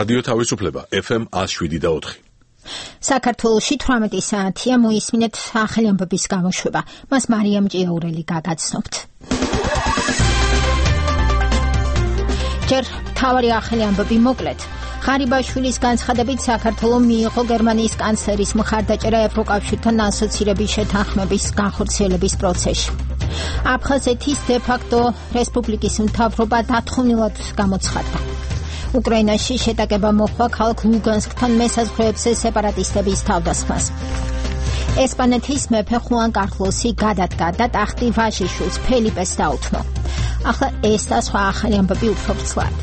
რადიო თავისუფლება FM 107.4. საქართველოში 18 საათია მოისმინეთ ახალი ამბების გამოშვება. მას მარიამ ჭიაურელი გაგაცნობთ. ჯერ თავარი ახალი ამბები მოკლედ. ღარიბაშვილის განცხადებით საქართველოს მიიღო გერმანიის კანცლერის მხარდაჭერა ევროკავშირთან ასოცირების შეთანხმების განხორციელების პროცესში. აფხაზეთის დე-ფაქტო რესპუბლიკის მთავრობა დათხოვნილად გამოცხადდა. უკრაინაში შეტაკება მოხდა ქალაქ ლუგანსკთან მესაზღვრეებზე სეპარატისტების თავდასხმას. ესპანეთის მეფე ხუან კარლოსი გადადგა და ტახტი ვაჟიშვილს ფელიპეს დაუთმო. ახლა ეს და სხვა ახალი ამბები უფრო ვრცლად.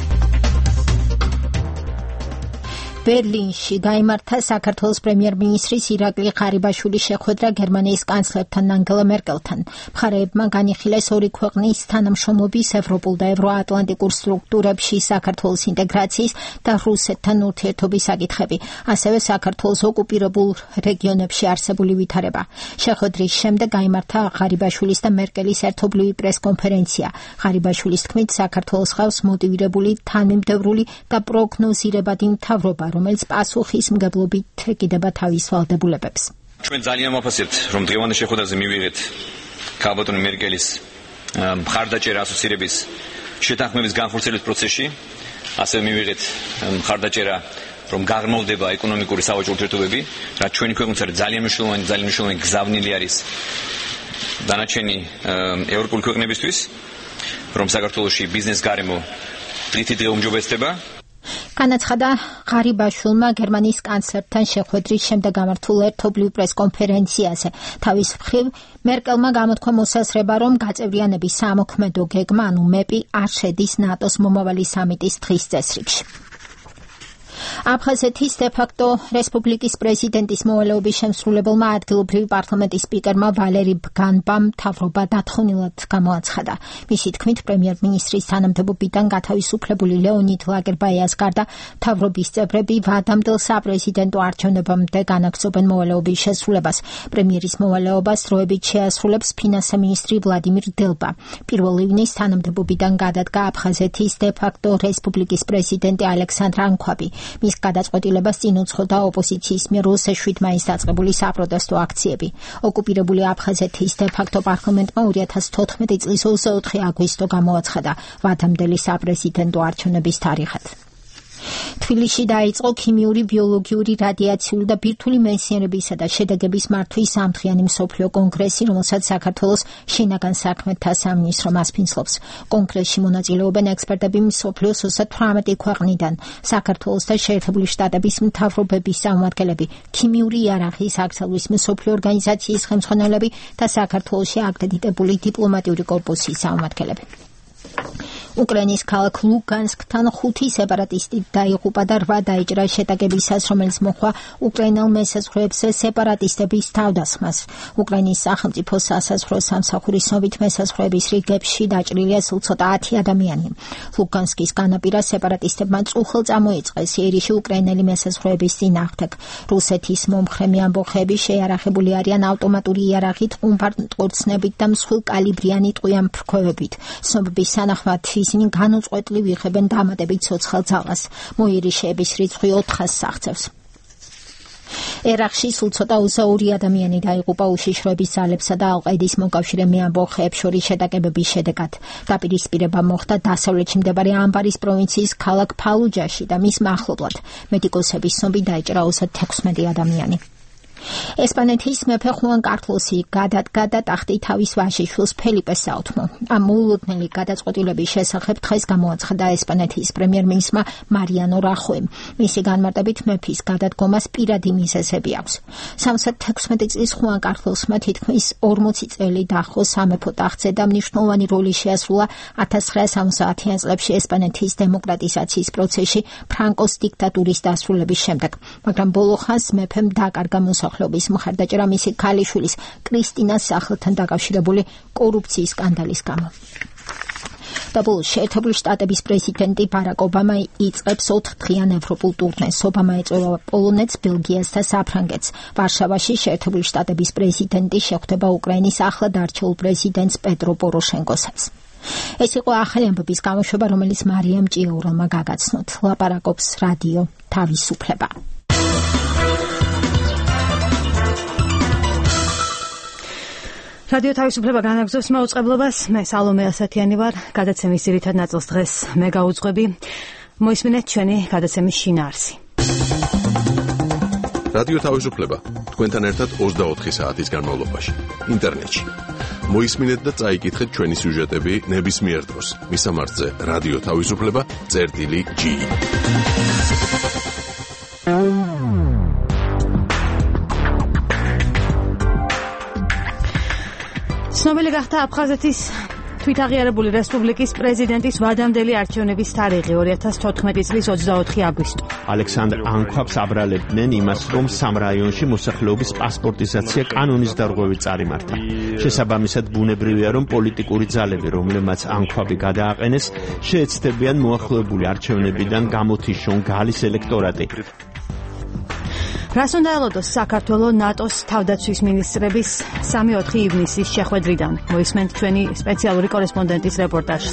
ბერლინში გაიმართა საქართველოს პრემიერ-მინისტრის ირაკლი ღარიბაშვილის შეხვედრა გერმანიის კანცლერთან ანგელა მერკელთან. მხარეებმა განიხილეს ორი ქვეყნის თანამშრომლობის ევროპულ და ევროატლანტიკურ სტრუქტურებში საქართველოს ინტეგრაციის და რუსეთთან ურთიერთობის საკითხები, ასევე საქართველოს ოკუპირებულ რეგიონებში არსებული ვითარება. შეხვედრის შემდეგ გაიმართა ღარიბაშვილის და მერკელის ერთობლივი პრესკონფერენცია. ღარიბაშვილის თქმით, საქართველოს ხავს მოტივირებული, თანმიმდევრული და პროგნოზირებადი მთავრობა, რომელიც პასუხისმგებლობით ეკიდება თავის ვალდებულებებს. ჩვენ ძალიან ვაფასებთ, რომ დღევანდელ შეხვედრაზე მივიღეთ ქალბატონი მერკელის მხარდაჭერა ასოცირების შეთანხმების განხორციელების პროცესში, ასევე მივიღეთ მხარდაჭერა, რომ გაღრმავდება ეკონომიკური სავაჭრო ურთიერთობები, რაც ჩვენი ქვეყნის ძალიან მნიშვნელოვანი გზავნილი არის დანარჩენი ევროპული ქვეყნებისთვის, რომ საქართველოში ბიზნეს გარემო დღითიდღე უმჯობესდება. განაცხადა ღარიბაშვილმა გერმანიის კანცლერთან შეხვედრის შემდეგ გამართულ ერთობლივ პრესკონფერენციაზე. თავის მხრივ მერკელმა გამოთქვა მოსაზრება, რომ გაწევრიანების სამოქმედო გეგმა, ანუ მეპი, არ შედის ნატოს მომავალი სამიტის დღის წესრიგში. აფხაზეთის დე-ფაქტო რესპუბლიკის პრეზიდენტის მოვალეობის შემსრულებელმა ადგილობრივი პარლამენტის სპიკერმა ვალერი ბგანბამ მთავრობა დათხოვნილად გამოაცხადა. მისი თქმით, პრემიერ-მინისტრის თანამდებობიდან გათავისუფლებული ლეონიდ ლაგერბაიას გარდა მთავრობის წევრები ვადამდელ საპრეზიდენტო არჩევნებამდე განაგრძობენ მოვალეობის შესრულებას. პრემიერის მოვალეობას დროებით შეასრულებს ფინანსთა მინისტრი ვლადიმირ დელბა. 1 ივნის თანამდებობიდან გადადგა აფხაზეთის დე-ფაქტო რესპუბლიკის პრეზიდენტი ალექსანდრ ანქვაბი. მის გადაწყვეტილებას წინ უძღოდა ოპოზიციის მიერ 27 მაისს დაწყებული საპროტესტო აქციები. ოკუპირებული აფხაზეთის დე-ფაქტო პარლამენტმა 2014 წლის 24 აგვისტო გამოაცხადა ვადამდელი საპრეზიდენტო არჩევნების თარიღად. თბილისში დაიწყო ქიმიური, ბიოლოგიური, რადიაციული და ბირთვული მეცნიერებისა და შედეგების მართვის ამდღიანი მსოფლიო კონგრესი, რომელსაც საქართველოს შინაგან საქმეთა სამინისტრო მასპინძლობს. კონგრესში მონაწილეობენ ექსპერტები მსოფლიოს 38 ქვეყნიდან, საქართველოს და შეერთებული შტატების მთავრობების წარმომადგენლები, ქიმიური იარაღის აღზრდის მსოფლიო ორგანიზაციის ხელმძღვანელები და საქართველოში აკრედიტებული დიპლომატიური კორპუსის წარმომადგენლები. უკრაინის ქალაქ ლუგანსკთან 5 სეპარატისტი დაიღუპა და 8 დაიჭრა შეტაკებისას, რომელიც მოხდა უკრაინელ მესაზღვრეებზე სეპარატისტების თავდასხმას. უკრაინის სახელმწიფო სასაზღვრო სამსახურის ცნობით მესაზღვრეების რიგებში დაჭრილია სულ ცოტა 10 ადამიანი. ლუგანსკის განაპირას სეპარატისტებმა წუხელ წამოიწყეს იერიში უკრაინელი მესაზღვრეების წინააღმდეგ. რუსეთის მომხრე ამბოხები შეიარაღებული არიან ავტომატური იარაღით, ყუმბარმტყორცნებით და მსხვილ კალიბრიანი ტყვიან ფრქვევებით. ცნობების თანახმად ისინი განუწყვეტლივ იღებენ დამატებით ცოცხალ ძალას. მოიერიშეების რიცხვი 400-ს აღწევს. ერაყში სულ ცოტა 22 ადამიანი დაიღუპა უშიშროების ძალებსა და ალ-ყაიდის მოკავშირე მეამბოხეებს შორის შეტაკებების შედეგად. დაპირისპირება მოხდა დასავლეთში მდებარე ამბარის პროვინციის ქალაქ ფალუჯაში და მის მახლობლად. მედიკოსების ცნობით დაიჭრა 36 ადამიანი. ესპანეთის მეფე ხუან კარლოსი გადადგა და ტახტი თავის ვაჟიშვილს ფელიპეს დაუთმო. ამ მოულოდნელი გადაწყვეტილების შესახებ დღეს გამოაცხადა ესპანეთის პრემიერ-მინისტრმა მარიანო რახოიმ. მისი განმარტებით მეფის გადადგომას პირადი მიზეზები აქვს. 76 წლის ხუან კარლოსმა თითქმის 40 წელი დაჰყო სამეფო ტახტზე და მნიშვნელოვანი როლი შეასრულა 1970-იან წლებში ესპანეთის დემოკრატიზაციის პროცესში ფრანკოს დიქტატურის დასრულების შემდეგ, მაგრამ ბოლო ხანს მეფემ დაკარგა მოსახლეობის მხარდაჭერა მისი ქალიშვილის კრისტინას სახელთან დაკავშირებული კორუფციის სკანდალის გამო. და ბოლოს შეერთებული შტატების პრეზიდენტი ბარაკ ობამა იწყებს 4-დღიან ევროპულ ტურნეს. ობამა ეწევა პოლონეთს, ბელგიას და საფრანგეთს. ვარშავაში შეერთებული შტატების პრეზიდენტი შეხვდება უკრაინის ახლად არჩეულ პრეზიდენტს პეტრო პოროშენკოსაც. ეს იყო ახალი ამბების გამოშვება, რომელიც მარიამ ჭიაურელმა გაგაცნოთ. ლაპარაკობს რადიო თავისუფლება. რადიო თავისუფლება განაგრძობს მაუწყებლობას. მე სალომე ასათიანი ვარ. გადაცემის ძირითად ნაწილს დღეს მე გაუძღვები. მოისმინეთ ჩვენი გადაცემის შინაარსი. რადიო თავისუფლება თქვენთან ერთად 24 საათის განმავლობაში ინტერნეტში. მოისმინეთ და წაიკითხეთ ჩვენი სიუჟეტები ნებისმიერ დროს. მისამართზე რადიო თავისუფლება.gi. ცნობილი გახდა აფხაზეთის თვითაღიარებული რესპუბლიკის პრეზიდენტის ვადამდელი არჩევნების თარიღი 2014 წლის 24 აგვისტო. ალექსანდრ ანქვაბს აბრალებდნენ იმას, რომ სამ რაიონში მოსახლეობის პასპორტიზაცია კანონის დარღვევით წარიმართა. შესაბამისად, ბუნებრივია, რომ პოლიტიკური ძალები, რომლებმაც ანქვაბი გადააყენეს, შეეცდებიან მოახლოებული არჩევნებიდან გამოთიშონ გალის ელექტორატი. რას უნდა ელოდოს საქართველოს ნატოს თავდაცვის მინისტრების 3-4 ივნისის შეხვედრიდან. მოისმენთ ჩვენი სპეციალური კორესპონდენტის რეპორტაჟს.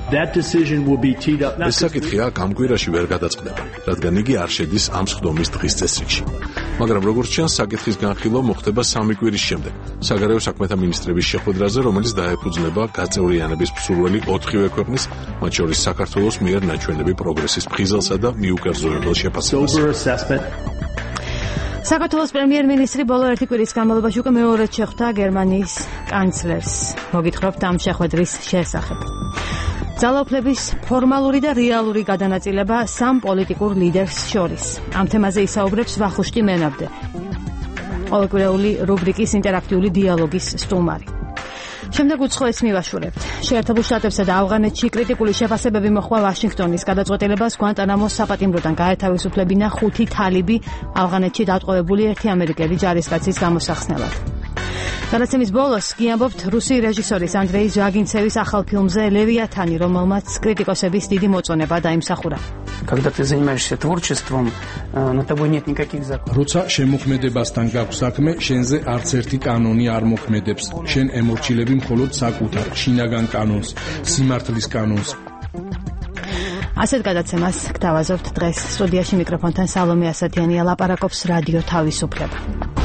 ეს საკითხი ამ კვირაში ვერ გადაწყდება, რადგან იგი არ შედის ამ სხდომის დღის წესრიგში. მაგრამ როგორც ჩანს, საკითხის განხილვა მოხდება 3 კვირის შემდეგ, საგარეო საქმეთა მინისტრების შეხვედრაზე, რომელიც დაეფუძნება გაწევრიანების მსურველი 4-ვე ქვეყნის, მათ შორის საქართველოს მიერ ნაჩვენები პროგრესის ფხიზელსა და მიუკერძოებელ შეფასებას. საქართველოს პრემიერ-მინისტრი ბოლო 1 კვირის განმავლობაში უკვე მეორედ შეხვდა გერმანიის კანცლერს. მოგითხრობთ ამ შეხვედრის შესახებ. ძალაუფლების ფორმალური და რეალური გადანაწილება სამ პოლიტიკურ ლიდერს შორის. ამ თემაზე ისაუბრებს ვახუშტი მენაბდე, ყოველკვირეული რუბრიკის ინტერაქტიული დიალოგის სტუმარი. შემდეგ უცხოეთს მივაშურებთ. შეერთებულ შტატებსა და ავღანეთში კრიტიკული შეფასებები მოჰყვა ვაშინგტონის გადაწყვეტილებას გვანტანამოს საპატიმროდან გაეთავისუფლებინა 5 თალიბი ავღანეთში დატყვევებული 1 ამერიკელი ჯარისკაცის გამოსახსნელად. გადაცემის ბოლოს გიამბობთ რუსი რეჟისორის ანდრეი ჟვაგინცევის ახალ ფილმზე ლევიათანი, რომელმაც კრიტიკოსების დიდი მოწონება დაიმსახურა. Когда ты занимаешься творчеством, на тобой нет никаких законов. როცა შემოქმედებასთან გაქვს საქმე, შენზე არც ერთი კანონი არ მოქმედებს. შენ ემორჩილები მხოლოდ საკუთარ შინაგან კანონს, სიმართლის კანონს. ასეთ გადაცემას გთავაზობთ დღეს. სტუდიაში მიკროფონთან სალომე ასათიანია, ლაპარაკობს რადიო თავისუფლება.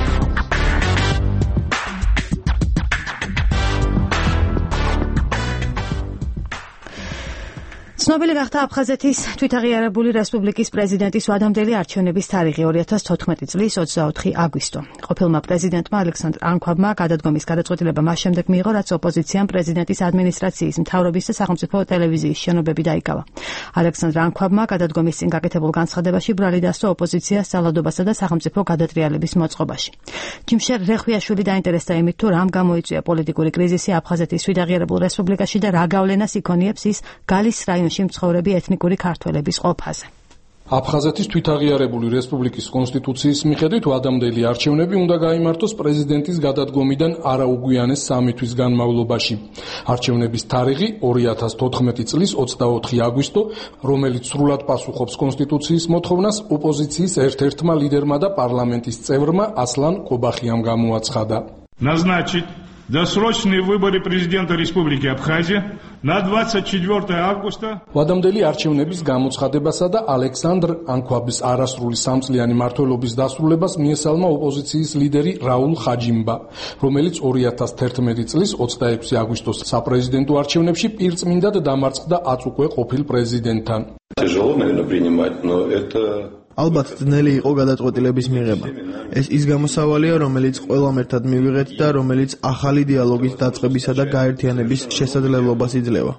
ცნობილი გახდა აფხაზეთის თვითაღიარებული რესპუბლიკის პრეზიდენტის ვადამდელი არჩევნების თარიღი 2014 წლის 24 აგვისტო. ყოფილმა პრეზიდენტმა ალექსანდრ ანქვაბმა გადადგომის გადაწყვეტილება მას შემდეგ მიიღო, რაც ოპოზიციამ პრეზიდენტის ადმინისტრაციის, მთავრობის და სახელმწიფო ტელევიზიის შენობები დაიკავა. ალექსანდრ ანქვაბმა გადადგომის წინ გაკეთებულ განცხადებაში ბრალი დასვა ოპოზიციას ძალადობასა და სახელმწიფო გადატრიალების მოწყობაში. ჯიმშერ რეხვიაშვილი დაინტერესდა იმით, თუ რამ გამოიწვია პოლიტიკური კრიზისი აფხაზეთის თვითაღიარებულ რესპუბლიკაში და რა გავლენას იქონიებს ის გალის რაიონში მცხოვრები ეთნიკური ქართველების ყოფაზე. აფხაზეთის თვითაღიარებული რესპუბლიკის კონსტიტუციის მიხედვით ვადამდელი არჩევნები უნდა გაიმართოს პრეზიდენტის გადადგომიდან არაუგვიანეს 3 თვის განმავლობაში. არჩევნების თარიღი 2014 წლის 24 აგვისტო, რომელიც სრულად პასუხობს კონსტიტუციის მოთხოვნას, ოპოზიციის ერთ-ერთმა ლიდერმა და პარლამენტის წევრმა ასლან კობახიამ გამოაცხადა. Назначить досрочные выборы президента Республики Абхазия на 24 августа. ვადამდელი არჩევნების გამოცხადებასა და ალექსანდრ ანქვაბის არასრული სამწლიანი მმართველობის დასრულებას მიესალმა ოპოზიციის ლიდერი რაულ ხაჯიმბა, რომელიც 2011 წლის 26 აგვისტოს საპრეზიდენტო არჩევნებში პირწმინდად დამარცხდა აწუკვე ყოფილ პრეზიდენტთან. Тяжело, наверное, принимать, но это ალბათ ძნელი იყო გადაწყვეტილების მიღება. ეს ის გამოსავალია, რომელიც ყველამ ერთად მივიღეთ და რომელიც ახალი დიალოგის დაწყებისა და გაერთიანების შესაძლებლობას იძლევა.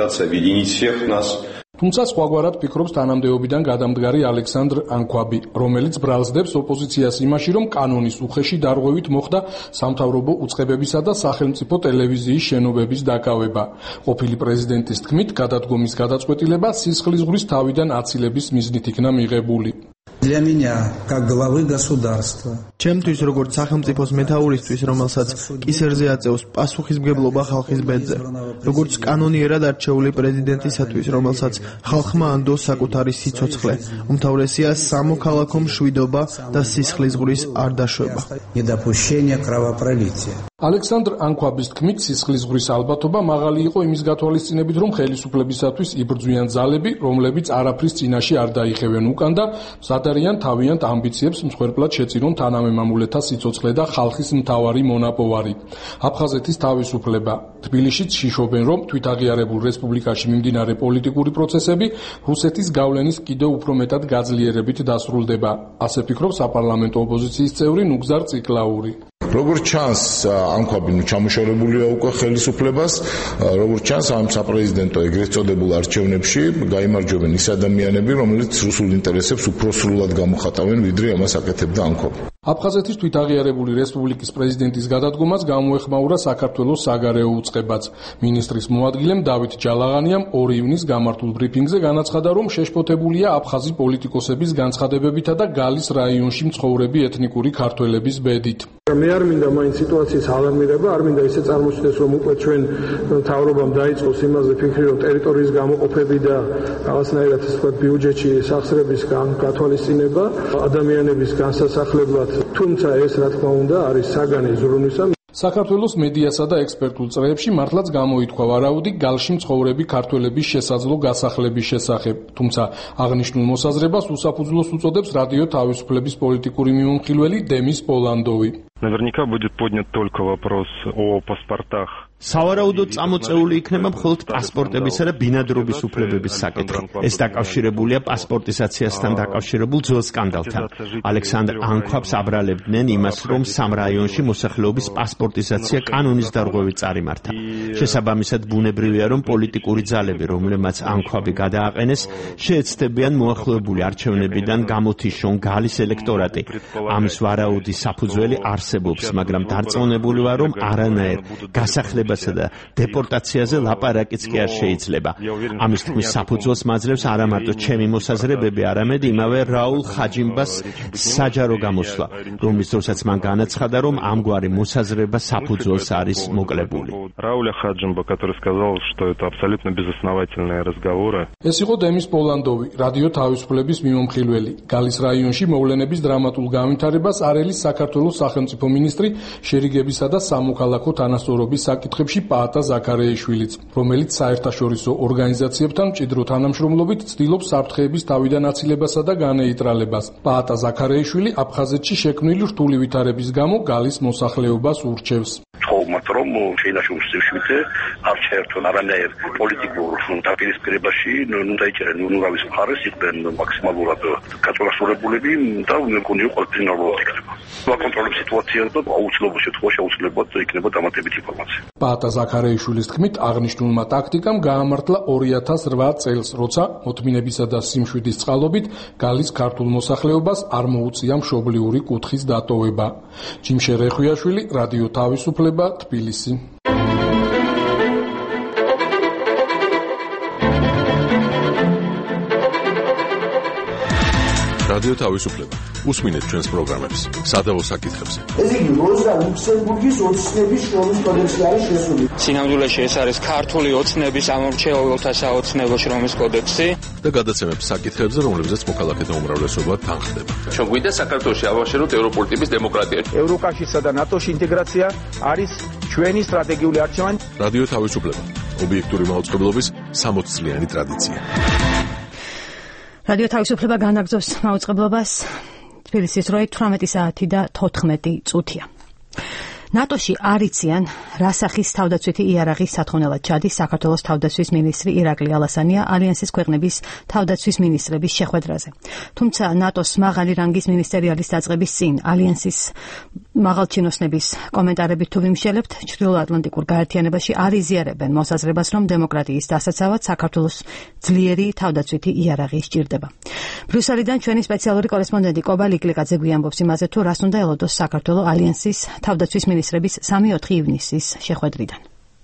თუმცა სხვაგვარად ფიქრობს თანამდებობიდან გადამდგარი ალექსანდრ ანქვაბი, რომელიც ბრალსდებს ოპოზიციას იმაში, რომ კანონის უხეში დარღვევით მოხდა სამთავრობო უწყებებისა და სახელმწიფო ტელევიზიის შენობების დაკავება. ყოფილი პრეზიდენტის თქმით, გადადგომის გადაწყვეტილება სისხლის ზღვრის თავიდან აცილების მიზნით იქნა მიღებული. Для меня, как главы государства. ჩემთვის როგორც სახელმწიფოს მეთაურისთვის, რომელსაც კისერზე აწევს პასუხისმგებლობა ხალხის ბედზე, როგორც კანონიერად არჩეული პრეზიდენტისათვის, რომელსაც ხალხმა ანდოს საკუთარი სიცოცხლე, უმთავრესია სამოქალაქო მშვიდობა და სისხლის ზღვრის არ დაშვება. Недопущение кровопролития. ალექსანდრ ანქვაბის თქმით, სისხლის ზღვრის ალბათობა მაღალი იყო იმის გათვალისწინებით, რომ ხელისუფლებისათვის იბრძვიან ძალები, რომლებიც არაფრის წინაშე არ დაიხევენ უკან და მზად არიან თავიანთ ამბიციებს მსხვერპლად შეწირონ თანამემამულეთა სიცოცხლე და ხალხის მთავარი მონაპოვარი. აფხაზეთის თავისუფლება. თბილისშიც შიშობენ, რომ თვითაღიარებულ რესპუბლიკაში მიმდინარე პოლიტიკური პროცესები რუსეთის გავლენის კიდევ უფრო მეტად გაძლიერებით დასრულდება. ასე ფიქრობს საპარლამენტო ოპოზიციის წევრი ნუგზარ ციკლაური. როგორც ჩანს, ანქვაბი ჩამოშორებულია უკვე ხელისუფლებას, როგორც ჩანს, ამ საპრეზიდენტო ეგრეთ წოდებულ არჩევნებში გაიმარჯვებენ ის ადამიანები, რომლებიც რუსულ ინტერესებს უფრო სრულად გამოხატავენ, ვიდრე ამას აკეთებდა ანქვაბი. აფხაზეთის თვითაღიარებული რესპუბლიკის პრეზიდენტის გადადგომას გამოეხმაურა საქართველოს საგარეო უწყებაც. მინისტრის მოადგილემ დავით ჯალაღანიამ 2 ივნის გამართულ ბრიფინგზე განაცხადა, რომ შეშფოთებულია აფხაზი პოლიტიკოსების განცხადებებითა და გალის რაიონში მცხოვრები ეთნიკური ქართველების ბედით. მე არ მინდა მაინც სიტუაციის ალარმირება, არ მინდა ისე წარმოჩნდეს, რომ უკვე ჩვენ მთავრობამ დაიწყოს იმაზე ფიქრი, რომ ტერიტორიის გამოყოფები და რაღაცნაირად ასე ვთქვათ ბიუჯეტში სახსრების გათვალისწინება ადამიანების განსასახლებლად, თუმცა ეს რა თქმა უნდა არის საგანი ზრუნვისა. საქართველოს მედიასა და ექსპერტულ წრეებში მართლაც გამოითქვა ვარაუდი გალში მცხოვრები ქართველების შესაძლო გასახლების შესახებ. თუმცა აღნიშნულ მოსაზრებას უსაფუძვლოს უწოდებს რადიო თავისუფლების პოლიტიკური მიმომხილველი დემის პოლანდოვი. Наверняка будет поднят только вопрос о паспортах. სავარაუდოდ წამოწეული იქნება მხოლოდ პასპორტებისა და ბინადრობის უფლებების საკითხი. ეს დაკავშირებულია პასპორტიზაციასთან დაკავშირებულ ძველ სკანდალთან. ალექსანდრ ანქვაბს აბრალებდნენ იმას, რომ სამ რაიონში მოსახლეობის პასპორტიზაცია კანონის დარღვევით წარიმართა. შესაბამისად, ბუნებრივია, რომ პოლიტიკური ძალები, რომლებმაც ანქვაბი გადააყენეს, შეეცდებიან მოახლოებული არჩევნებიდან გამოთიშონ გალის ელექტორატი. ამის ვარაუდის საფუძველი არსებობს, მაგრამ დარწმუნებული ვარ, რომ არანაირ გასახლება და დეპორტაციაზე ლაპარაკიც კი არ შეიძლება. ამის თქმის საფუძველს მაძლევს არა მარტო ჩემი მოსაზრებები, არამედ იმავე რაულ ხაჯიმბას საჯარო გამოსვლა, რომლის დროსაც მან განაცხადა, რომ ამგვარი მოსაზრება საფუძველს არის მოკლებული. Рауля Хаджимба, который сказал, что это абсолютно безосновательные разговоры. ეს იყო დემის პოლანდოვი, რადიო თავისუფლების მიმომხილველი. გალის რაიონში მოვლენების დრამატულ განვითარებას არელის საქართველოს სახელმწიფო მინისტრი შერიგებისა და სამოქალაქო თანასწორობის საკითხებში პაატა ზაქარეიშვილიც, რომელიც საერთაშორისო ორგანიზაციებთან მჭიდრო თანამშრომლობით ცდილობს საფრთხეების თავიდან აცილებასა და განეიტრალებას. პაატა ზაქარეიშვილი აფხაზეთში შექმნილი რთული ვითარების გამო გალის მოსახლეობას ურჩევს. თხოვმათ, რომ შეინაშაულებრივი არ შეერთონ არანაირ პოლიტიკურ დაპირისპირებაში, უნდა იჭერენ ურავის მხარეს, იყვნენ მაქსიმალურად გაწოლასწორებულები და უნდაო ყველაფერი ნორმალურად იქნება. ვაკონტროლებ სიტუაციას და აუცილებლად შემთხვევაში აუცილებლად იქნება დამატებითი ინფორმაცია. პაატა ზაქარეიშვილის თქმით, აღნიშნულმა ტაქტიკამ გაამართლა 2008 წელს, როცა მოთმინებისა და სიმშვიდის წყალობით გალის ქართულ მოსახლეობას არ მოუწია მშობლიური კუთხის დატოვება. ჯიმშე რეხვიაშვილი, რადიო თავისუფლება, თბილისი. რადიო თავისუფლება. უსმინეთ ჩვენს პროგრამებს სადავო საკითხებზე. ეს იგი როზა ლუქსემბურგის ოცნების შრომის კოდექსი არის შესული. სინამდვილეში ეს არის ქართული ოცნების ამორჩეულთა საოცნებო შრომის კოდექსი და გადაცემებს საკითხებზე, რომლებზეც მოქალაქეთა უმრავლესობა თანხდება. ჩვენ გვინდა საქართველოში ავაშენოთ ევროპული ტიპის დემოკრატია. ევროკავშირსა და ნატოში ინტეგრაცია არის ჩვენი სტრატეგიული არჩევანი. რადიო თავისუფლება. ობიექტური მაუწყებლობის 60 წლიანი ტრადიცია. რადიო თავისუფლება განაგრძობს მაუწყებლობას. თბილისის როი 18 საათი და 14 წუთია. ნატოში არ იციან, რა სახის თავდაცვითი იარაღის სათხოვნელად ჩადის საქართველოს თავდაცვის მინისტრი ირაკლი ალასანია ალიანსის ქვეყნების თავდაცვის მინისტრების შეხვედრაზე. თუმცა ნატოს მაღალი რანგის მინისტერიალის დაწყების წინ ალიანსის მაღალჩინოსნების კომენტარებით თუ ვიმშელებთ, ჩრდილოატლანტიკურ გაერთიანებაში არ იზიარებენ მოსაზრებას, რომ დემოკრატიის დასაცავად საქართველოს ძლიერი თავდაცვითი იარაღი სჭირდება. ბრიუსელიდან ჩვენი სპეციალური კორესპონდენტი კობა ლიკლიკაძე გვიამბობს იმაზე, თუ რას უნდა ელოდოს საქართველოს ალიანსის თავდაცვის მინისტრების 3-4 ივნისის შეხვედრიდან.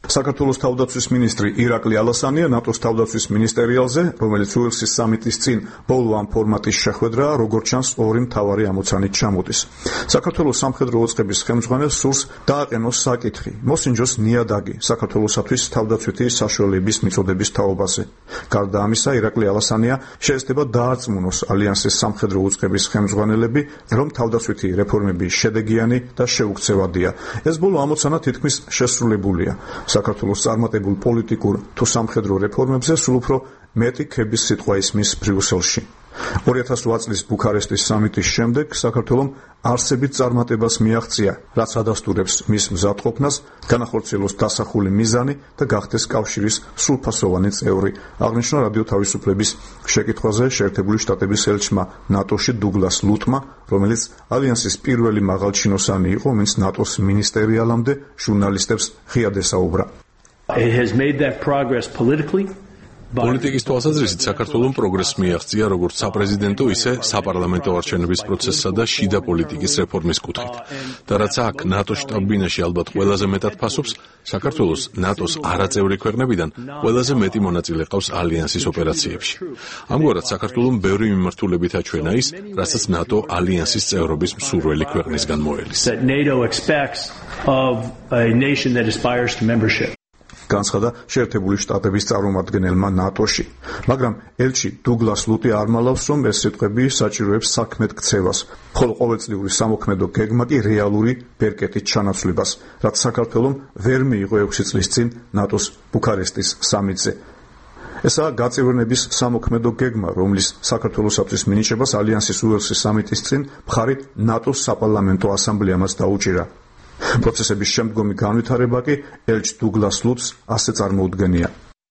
საქართველოს თავდაცვის მინისტრი ირაკლი ალასანია ნატოს თავდაცვის მინისტერიალზე, რომელიც უელსის სამიტის წინ ბოლო ამ ფორმატის შეხვედრაა, როგორც ჩანს, ორი მთავარი ამოცანით ჩამოდის. საქართველოს სამხედრო ოწყების ხელმძღვანელს სურს დააყენოს საკითხი, მოსინჯოს ნიადაგი საქართველოსათვის თავდაცვითი საშუალების მიწოდების თაობაზე. გარდა ამისა, ირაკლი ალასანია შეეცდება დაარწმუნოს ალიანსის სამხედრო უწყების ხელმძღვანელები, რომ თავდაცვითი რეფორმები შედეგიანი და შეუქცევადია. ეს ბოლო ამოცანა თითქმის შესრულებულია. საქართველოს წარმატებულ პოლიტიკურ თუ სამხედრო რეფორმებზე სულ უფრო მეტი ქების სიტყვა ისმის ბრიუსელში. 2008 წლის ბუქარესტის სამიტის შემდეგ საქართველომ არსებით წარმატებას მიაღწია, რაც ადასტურებს მის მზადყოფნას, განახორციელოს დასახული მიზანი და გახდეს კავშირის სრულფასოვანი წევრი. აღნიშნა რადიო თავისუფლების შეკითხვაზე შეერთებული შტატების ელჩმა ნატოში დუგლას ლუტმა, რომელიც ალიანსის პირველი მაღალჩინოსანი იყო, ვინც ნატოს მინისტერიალამდე ჟურნალისტებს ღიად ესაუბრა. It has made that progress politically. პოლიტიკის თვალსაზრისით საქართველოს პროგრესს მიაღწია როგორც საპრეზიდენტო, ისე საპარლამენტო არჩევნების პროცესსა და შიდა პოლიტიკის რეფორმის კუთხით. და რაც აქ ნატოს შტაბ-ბინაში ალბათ ყველაზე მეტად ფასობს, საქართველოს ნატოს არაწევრი ქვეყნებიდან ყველაზე მეტი მონაწილე ყავს ალიანსის ოპერაციებში. ამგვარად საქართველოს ბევრი მიმართულებით აჩვენა ის, რასაც ნატო ალიანსის წევრობის მსურველი ქვეყნისგან მოელის. განცხადა შეერთებული შტატების წარმომადგენელმა ნატოში. მაგრამ ელჩი დუგლას ლუტი არ მალავს, რომ ეს სიტყვები საჭიროებს საქმედ ქცევას, ხოლო ყოველწლიური სამოქმედო გეგმა კი რეალური ბერკეტით ჩანაცვლებას, რაც საქართველომ ვერ მიიღო 6 წლის წინ ნატოს ბუქარესტის სამიტზე. ესაა გაწევრიანების სამოქმედო გეგმა, რომლის საქართველოსათვის მინიჭებას ალიანსის უელსის სამიტის წინ მხარი ნატოს საპარლამენტო ასამბლეამაც დაუჭირა. პროცესების შემდგომი განვითარება კი ელჩ დუგლას ლუტს ასე წარმოუდგენია.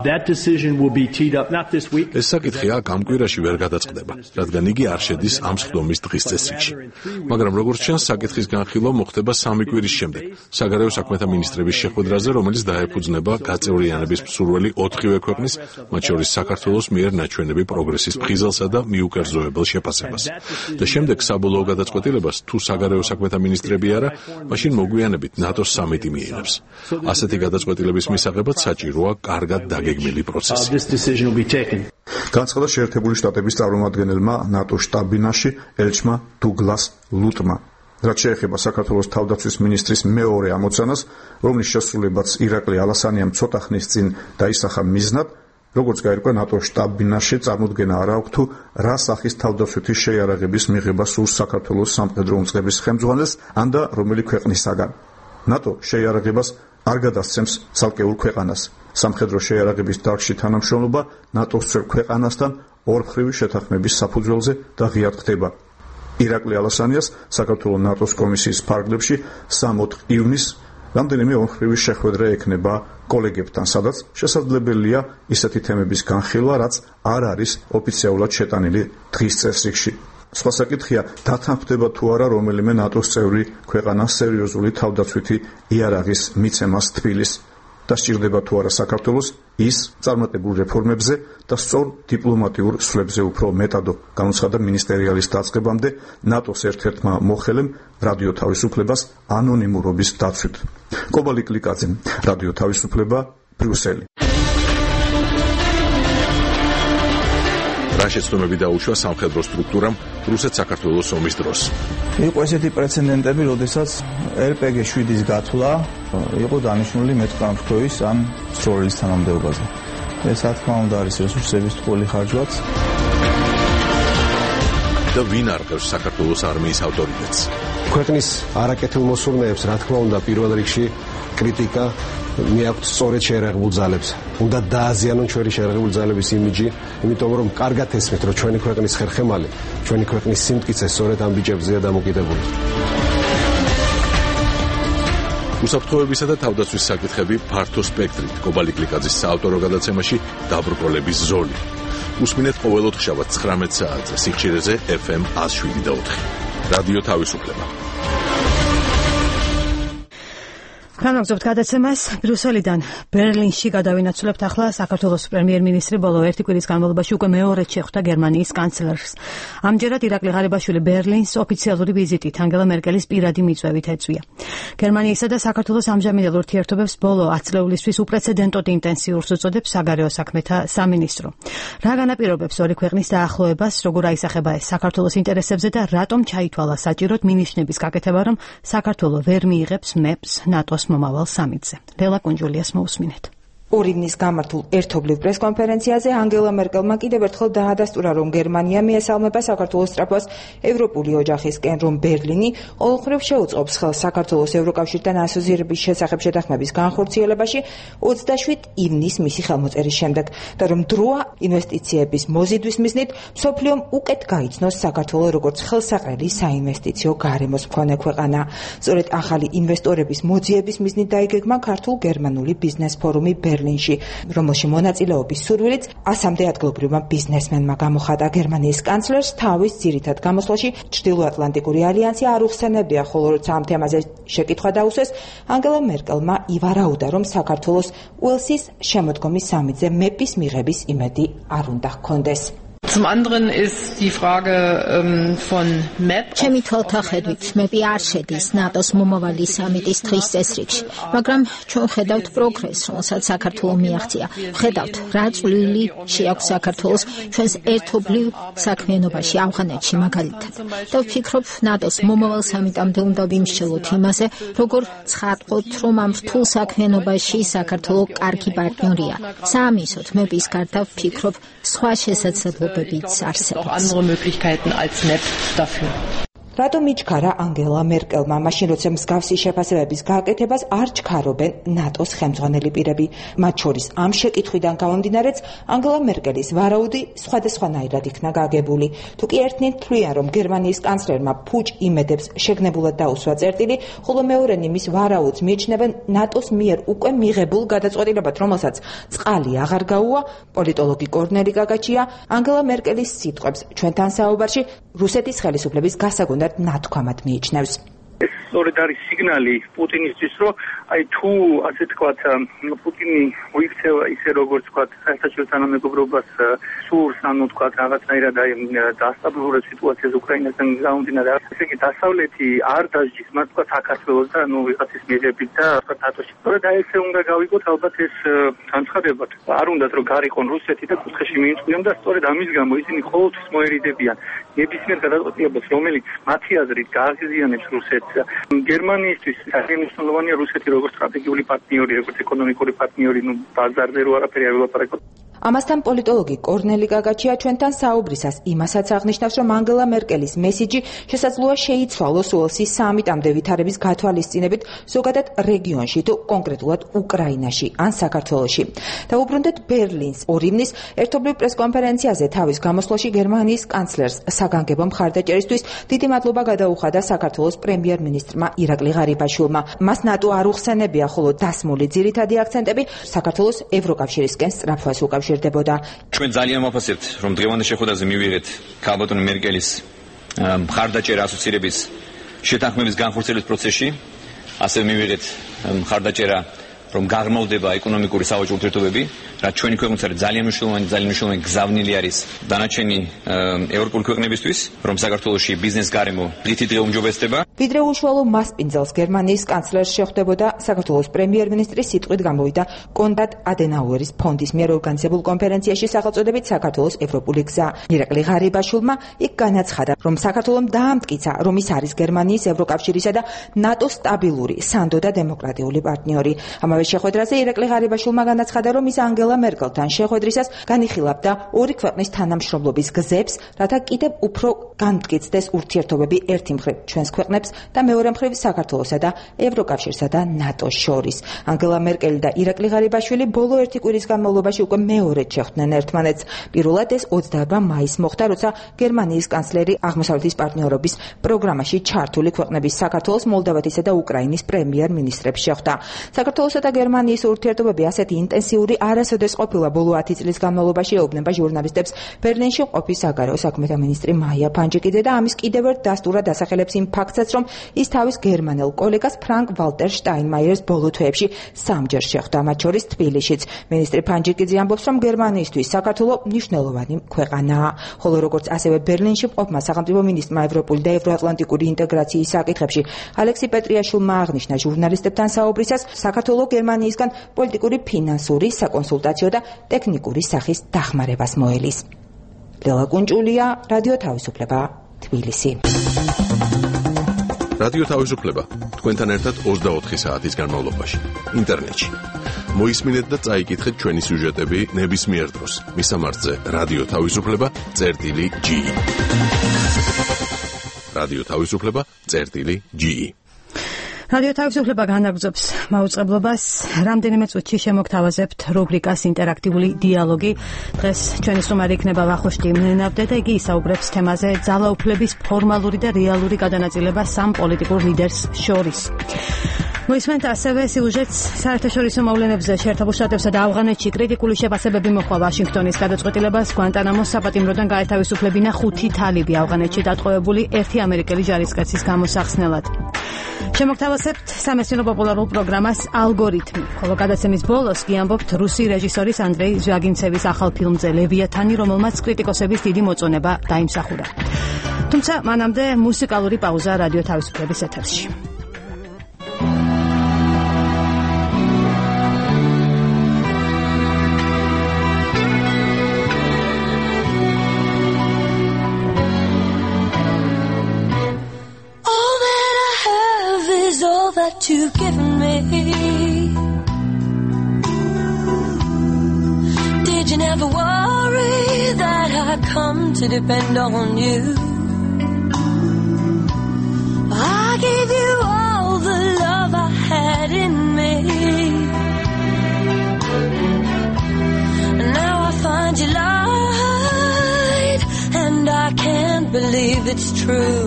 ეს საკითხი აქ ამ კვირაში ვერ გადაწყდება, რადგან იგი არ შედის ამ სხდომის დღის წესრიგში. მაგრამ როგორც ჩანს, საკითხის განხილვა მოხდება 3 კვირის შემდეგ, საგარეო საქმეთა მინისტრების შეხვედრაზე, რომელიც დაეფუძნება გაწევრიანების მსურველი 4-ვე ქვეყნის, მათ შორის საქართველოს მიერ ნაჩვენები პროგრესის ფხიზელსა და მიუკერძოებელ შეფასებას. და შემდეგ საბოლოო გადაწყვეტილებას, თუ საგარეო საქმეთა მინისტრები არა, მაშინ მოგვიანებით ნატოს სამიტი მიიღებს. ასეთი გადაწყვეტილების მისაღებად საჭიროა კარგად გეგმილი პროცესი. განცხადა შეერთებული შტატების წარმომადგენელმა ნატოს შტაბ-ბინაში ელჩმა დუგლას ლუტმა. რაც შეეხება საქართველოს თავდაცვის მინისტრის მეორე ამოცანას, რომლის შესრულებაც ირაკლი ალასანიამ ცოტა ხნის წინ დაისახა მიზნად, როგორც გაირკვა ნატოს შტაბ-ბინაში წარმოდგენა არ აქვს თუ რა სახის თავდაცვითი შეიარაღების მიღება სურს საქართველოს სამხედრო უწყების ხელმძღვანელს ან და რომელი ქვეყნისაგან. ნატო შეიარაღებას არ გადასცემს ცალკეულ ქვეყანას. სამხედრო შეიარაღების დარგში თანამშრომლობა ნატოს წევრ ქვეყანასთან ორმხრივი შეთანხმების საფუძველზე და ღიად ხდება. ირაკლი ალასანიას საქართველოს ნატოს კომისიის ფარგლებში 3-4 ივნისს რამდენიმე ორმხრივი შეხვედრა ექნება კოლეგებთან, სადაც შესაძლებელია ისეთი თემების განხილვა, რაც არ არის ოფიციალურად შეტანილი დღის წესრიგში. სხვა საკითხია, დათანხმდება თუ არა რომელიმე ნატოს წევრი ქვეყანა სერიოზული თავდაცვითი იარაღის მიცემას თბილის და სჭირდება თუ არა საქართველოს ის წარმატებულ რეფორმებზე და სწორ დიპლომატიურ სვლებზე უფრო მეტადო, განუცხადა მინისტერიალის დაწყებამდე ნატოს ერთ-ერთმა მოხელემ რადიო თავისუფლებას ანონიმურობის დაცვით. კობალი კლიკაძე, რადიო თავისუფლება, ბრიუსელი. რა შეცდომები დაუშვა სამხედრო სტრუქტურამ რუსეთ-საქართველოს ომის დროს. იყო ესეთი პრეცედენტები, როდესაც RPG-7-ის გათვლა იყო დანიშნული მეტყამშქროვის ან სროლის თანამდებობაზე. ეს რა თქმა უნდა არის რესურსების ტყუილი ხარჯვაც. და ვინ არყევს საქართველოს არმიის ავტორიტეტს? ქვეყნის არაკეთილ მოსურნეებს, რა თქმა უნდა, პირველ რიგში კრიტიკა მიაქვთ სწორედ შეიარაღებულ ძალებს. უნდა დააზიანონ ჩვენი შეიარაღებული ძალების იმიჯი, იმიტომ რომ კარგად ესმით, რომ ჩვენი ქვეყნის ხერხემალი, ჩვენი ქვეყნის სიმტკიცე სწორედ ამ ბიჭებზეა დამოკიდებული. უსაფრთხოებისა და თავდაცვის საკითხები ფართო სპექტრით. კობალი კლიკაძის საავტორო გადაცემაში დაბრკოლების ზოლი. უსმინეთ ყოველ ოთხშაბათს 19 საათზე სიხშირეზე FM 107.4. რადიო თავისუფლება. განაგზობთ გადაცემას ბრიუსელიდან ბერლინში გადავინაცვლებთ ახლა საქართველოს პრემიერ-მინისტრი ბოლო ერთი კვირის განმავლობაში უკვე მეორედ შეხვდა გერმანიის კანცლერს. ამჯერად ირაკლი ღარიბაშვილი ბერლინს ოფიციალური ვიზიტით ანგელა მერკელის პირადი მიწვევით ეწვია. გერმანიისა და საქართველოს ამჟამინდელ ურთიერთობებს ბოლო 10 წლეულისთვის უპრეცედენტოდ ინტენსიურს უწოდებს საგარეო საქმეთა სამინისტრო. რა განაპირობებს ორი ქვეყნის დაახლოებას, როგორ აისახება ეს საქართველოს ინტერესებზე და რატომ ჩაითვალა საჭიროდ მინიშნების გაკეთება, რომ საქართველო ვერ მიიღებს მეპს ნატოს მომავალ სამიტზე. ლელა კუნჯულიას მოусმინეთ. ორივნის გამართულ ერთობლივ პრესკონფერენციაზე ანგელა მერკელმა კიდევ ერთხელ დაადასტურა, რომ გერმანია მიესალმება საქართველოს სწრაფოს ევროპული ოჯახისკენ, რომ ბერლინი ყოველმხრივ შეუწყობს ხელს საქართველოს ევროკავშირთან ასოცირების შესახებ შეთანხმების განხორციელებაში 27 ივნისს მისი ხელმოწერის შემდეგ და რომ დროა ინვესტიციების მოზიდვის მიზნით მსოფლიომ უკეთ გაიცნოს საქართველო როგორც ხელსაყრელი საინვესტიციო გარემოს მქონე ქვეყანა. სწორედ ახალი ინვესტორების მოძიების მიზნით დაიგეგმა ქართულ-გერმანული ბიზნეს ფორუმი ბერლინში, რომელში მონაწილეობის სურვილით 100-მდე ადგილობრივმა ბიზნესმენმა გამოხატა. გერმანიის კანცლერს თავის ძირითად გამოსვლაში ჩრდილოატლანტიკური ალიანსი არ უხსენებია, ხოლო როცა ამ თემაზე შეკითხვა დაუსვეს, ანგელა მერკელმა ივარაუდა, რომ საქართველოს უელსის შემოდგომის სამიტზე მეპის მიღების იმედი არ უნდა ჰქონდეს. Zum anderen ist die Frage von MEP. ჩემი თვალთახედვით მეპი არ შედის ნატოს მომავალი სამიტის დღის წესრიგში, მაგრამ ჩვენ ხედავთ პროგრესს, რომელსაც საქართველოს მიაღწია. ხედავთ, რა წვლილი შეაქვს საქართველოს ჩვენს ერთობლივ საქმიანობაში ავღანეთში მაგალითად. და ვფიქრობ, ნატოს მომავალ სამიტამდე უნდა ვიმსჯელოთ იმაზე, როგორ ცხადყოთ, რომ ამ რთულ საქმიანობაში საქართველოს კარგი პარტნიორია. საამისოდ მეპის გარდა ვფიქრობ, სხვა შესაძლებლობებიც auch andere Möglichkeiten als MEP dafür. რატომ იჩქარა ანგელა მერკელმა, მაშინ როცა მსგავსი შეფასებების გააკეთებას არ ჩქარობენ ნატოს ხელმძღვანელი პირები. მათ შორის ამ შეკითხვიდან გამომდინარეც ანგელა მერკელის ვარაუდი სხვადასხვანაირად იქნა გაგებული. თუ კი ერთნი თვლიან, რომ გერმანიის კანცლერმა ფუჭ იმედებს შეგნებულად დაუსვა წერტილი, ხოლო მეორენი მის ვარაუდს მიიჩნევენ ნატოს მიერ უკვე მიღებულ გადაწყვეტილებად, რომელსაც წყალი აღარ გაუვა, პოლიტოლოგი კორნელი კაკაჩია ანგელა მერკელის სიტყვებს ჩვენთან საუბარში რუსეთის ხელისუფლების გასაგონდა ნათქვამად მიიჩნევს. ეს სწორედ არის სიგნალი პუტინისთვის, რომ აი თუ ასე თქვათ პუტინი მოიქცევა ისე როგორც თქვათ საერთაშორისო თანამეგობრობას სურს, ანუ თქვათ რაღაცნაირად აი დასტაბილურებს სიტუაციას უკრაინასთან გამომდინარე, ესე იგი დასავლეთი არ დასჯის მათ თქვათ საქართველოს და ანუ ვიღაცის მიღებით და თქვათ ნატოში. სწორედ აი ესე უნდა გავიგოთ ალბათ ეს განცხადებად. არ უნდათ რომ გარიყონ რუსეთი და კუთხეში მიიწვიონ და სწორედ ამის გამო ისინი ყოველთვის მოერიდებიან ნებისმიერ გადაწყვეტილებას, რომელიც მათი აზრით გააღიზიანებს რუსეთს. გერმანიისთვის აღინიშნულოვანია რუსეთი როგორც სტრატეგიული პარტნიორი, როგორც ეკონომიკური პარტნიორი, ბაზარზე რო არაფერი არ ვილაპარაკოთ. ამასთან პოლიტოლოგი კორნელი კაკაჩია ჩვენთან საუბრისას იმასაც აღნიშნავს, რომ ანგელა მერკელის მესიჯი შესაძლოა შეიცვალოს უელსის სამიტამდე ვითარების გათვალისწინებით ზოგადად რეგიონში თუ კონკრეტულად უკრაინაში ან საქართველოში. და უბრუნდეთ ბერლინს. ორივნის ერთობლივ პრესკონფერენციაზე თავის გამოსვლაში გერმანიის კანცლერს საგანგებო მხარდაჭერისთვის დიდი მადლობა გადაუხადა საქართველოს პრემიერ-მინისტრმა ირაკლი ღარიბაშვილმა. მას ნატო არ უხსენებია, ხოლო დასმული ძირითადი აქცენტები საქართველოს ევროკავშირისკენ სწრაფვას უკავშირდებოდა. ჩვენ ძალიან ვაფასებთ, რომ დღევანდელ შეხვედრაზე მივიღეთ ქალბატონ მერკელის მხარდაჭერა ასოცირების შეთანხმების განხორციელების პროცესში, ასევე მივიღეთ მხარდაჭერა, რომ გაღრმავდება ეკონომიკური სავაჭრო ურთიერთობები, რაც ჩვენი ქვეყნისთვის არის ძალიან მნიშვნელოვანი გზავნილი არის დანარჩენი ევროპული ქვეყნებისთვის, რომ საქართველოში ბიზნეს გარემო დღითი დღე უმჯობესდება. ვიდრე უშუალო მასპინძელს გერმანიის კანცლერს შეხვდებოდა, საქართველოს პრემიერ-მინისტრის სიტყვით გამოვიდა კონრად ადენაუერის ფონდის მიერ ორგანიზებულ კონფერენციაში სახელწოდებით საქართველოს ევროპული გზა. ირაკლი ღარიბაშვილმა იქ განაცხადა, რომ საქართველომ დაამტკიცა, რომ ის არის გერმანიის ევროკავშირისა და ნატოს სტაბილური, სანდო და დემოკრატიული პარტნიორი. ამავე შეხვედრაზე ირაკლი ღარიბაშვილმა განაცხადა, რომ ის ანგელა მერკელთან შეხვედრისას განიხილავდა ორი ქვეყნის თანამშრომლობის გზებს, რათა კიდევ უფრო განმტკიცდეს ურთიერთობები ერთი მხრივ ჩვენს ქვეყნებს და მეორე მხრივ საქართველოსა და ევროკავშირსა და ნატოს შორის. ანგელა მერკელი და ირაკლი ღარიბაშვილი ბოლო ერთი კვირის განმავლობაში უკვე მეორედ შეხვდნენ ერთმანეთს. პირველად ეს 28 მაისს მოხდა, როცა გერმანიის კანცლერი აღმოსავლეთის პარტნიორობის პროგრამაში ჩართული ქვეყნების საქართველოს, მოლდავეთისა და უკრაინის პრემიერ-მინისტრებს შეხვდა. საქართველოსა და და გერმანიის ურთიერთობები ასეთი ინტენსიური არასოდეს ყოფილა ბოლო 10 წლის განმავლობაში, ეუბნება ჟურნალისტებს ბერლინში მყოფი საგარეო საქმეთა მინისტრი მაია ფანჯიკიძე და ამის კიდევ ერთ დასტურად დასახელებს იმ ფაქტსაც, რომ ის თავის გერმანელ კოლეგას ფრანკ ვალტერ შტაინმაიერს ბოლო თვეებში 3-ჯერ შეხვდა, მათ შორის თბილისშიც. მინისტრი ფანჯიკიძე ამბობს, რომ გერმანიისთვის საქართველო მნიშვნელოვანი ქვეყანაა, ხოლო როგორც ასევე ბერლინში მყოფმა სახელმწიფო მინისტრმა ევროპული და ევროატლანტიკური ინტეგრაციის საკითხებში ალექსი პეტრიაშვილმა აღნიშნა ჟურნალისტებთან საუბრისას, საქართველო გერმანიისგან პოლიტიკური, ფინანსური, საკონსულტაციო და ტექნიკური სახის დახმარებას მოელის. ლელა კუნჭულია, რადიო თავისუფლება, თბილისი. რადიო თავისუფლება თქვენთან ერთად 24 საათის განმავლობაში ინტერნეტში. მოისმინეთ და წაიკითხეთ ჩვენი სიუჟეტები ნებისმიერ დროს. მისამართზე რადიო თავისუფლება.ge. რადიო თავისუფლება.ge. რადიო თავისუფლება განაგრძობს მაუწყებლობას. რამდენიმე წუთში შემოგთავაზებთ რუბრიკას ინტერაქტიული დიალოგი. დღეს ჩვენი სტუმარი იქნება ვახუშტი მნენავდე და იგი ისაუბრებს თემაზე ძალაუფლების ფორმალური და რეალური გადანაწილება სამ პოლიტიკურ ლიდერს შორის. მოისმენთ ასევე სიუჟეტს საერთაშორისო მოვლენებზე. შეერთებულ შტატებსა და ავღანეთში კრიტიკული შეფასებები მოჰყვა ვაშინგტონის გადაწყვეტილებას გვანტანამოს საპატიმროდან გაეთავისუფლებინა 5 თალიბი ავღანეთში დატყვევებული 1 ამერიკელი ჯარისკაცის გამოსახსნელად. შემოგთავაზებთ სამეცნიერო პოპულარულ პროგრამას ალგორითმი, ხოლო გადაცემის ბოლოს კი ამბობთ რუსი რეჟისორის ანდრეი ჟვაგინცევის ახალ ფილმზე ლევიათანი, რომელმაც კრიტიკოსების დიდი მოწონება დაიმსახურა. თუმცა მანამდე მუსიკალური პაუზა რადიო თავისუფლების ეთერში. That you've given me. Did you never worry that I'd come to depend on you? I gave you all the love I had in me. Now I find you lied, and I can't believe it's true.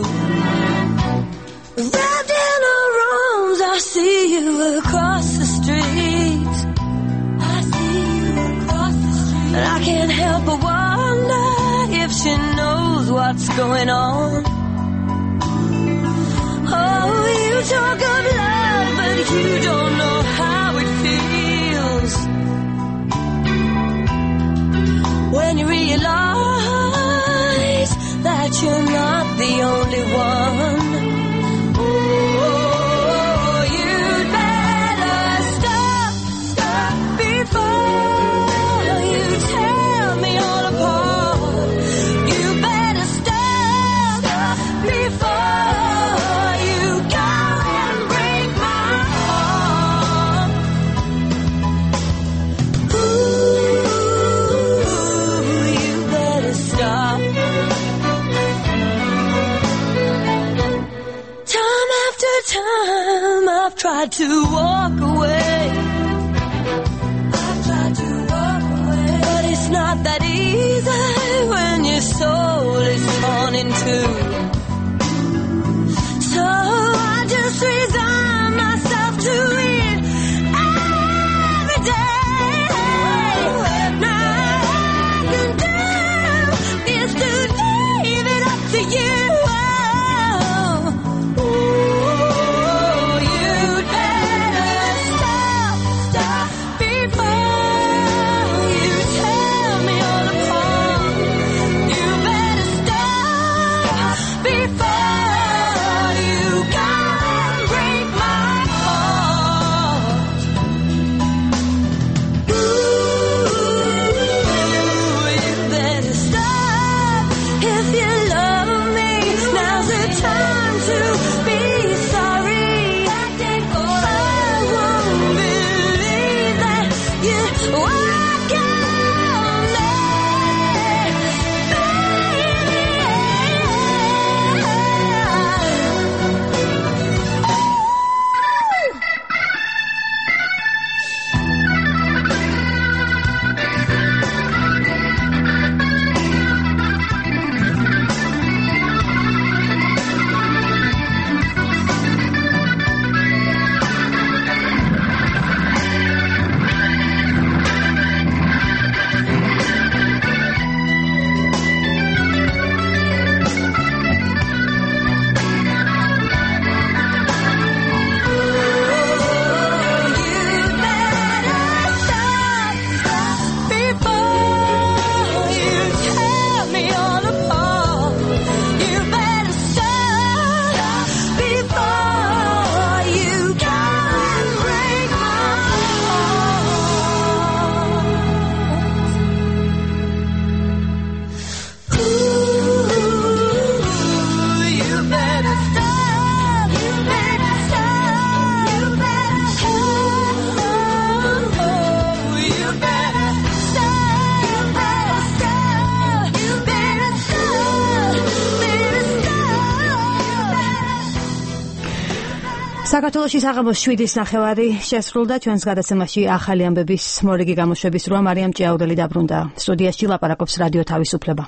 Wrapped in arms, I see you across the street. I see you across the street. And I can't help but wonder if she knows what's going on. Oh, you talk of love, but you don't know how it feels. When you realize that you're not the only one. Tried to walk away. I've tried to walk away. But it's not that easy when your soul is torn in two. So I just resign myself to it every day. Now all I can do is to leave it up to you. საქართველოში საღამოს 7:09 შესრულდა ჩვენს გადაცემაში ახალი ამბების მორიგი გამოშვების რვა მარიამ ჭიაურელი დაბრუნდა. სტუდიაში ლაპარაკობს რადიო თავისუფლება.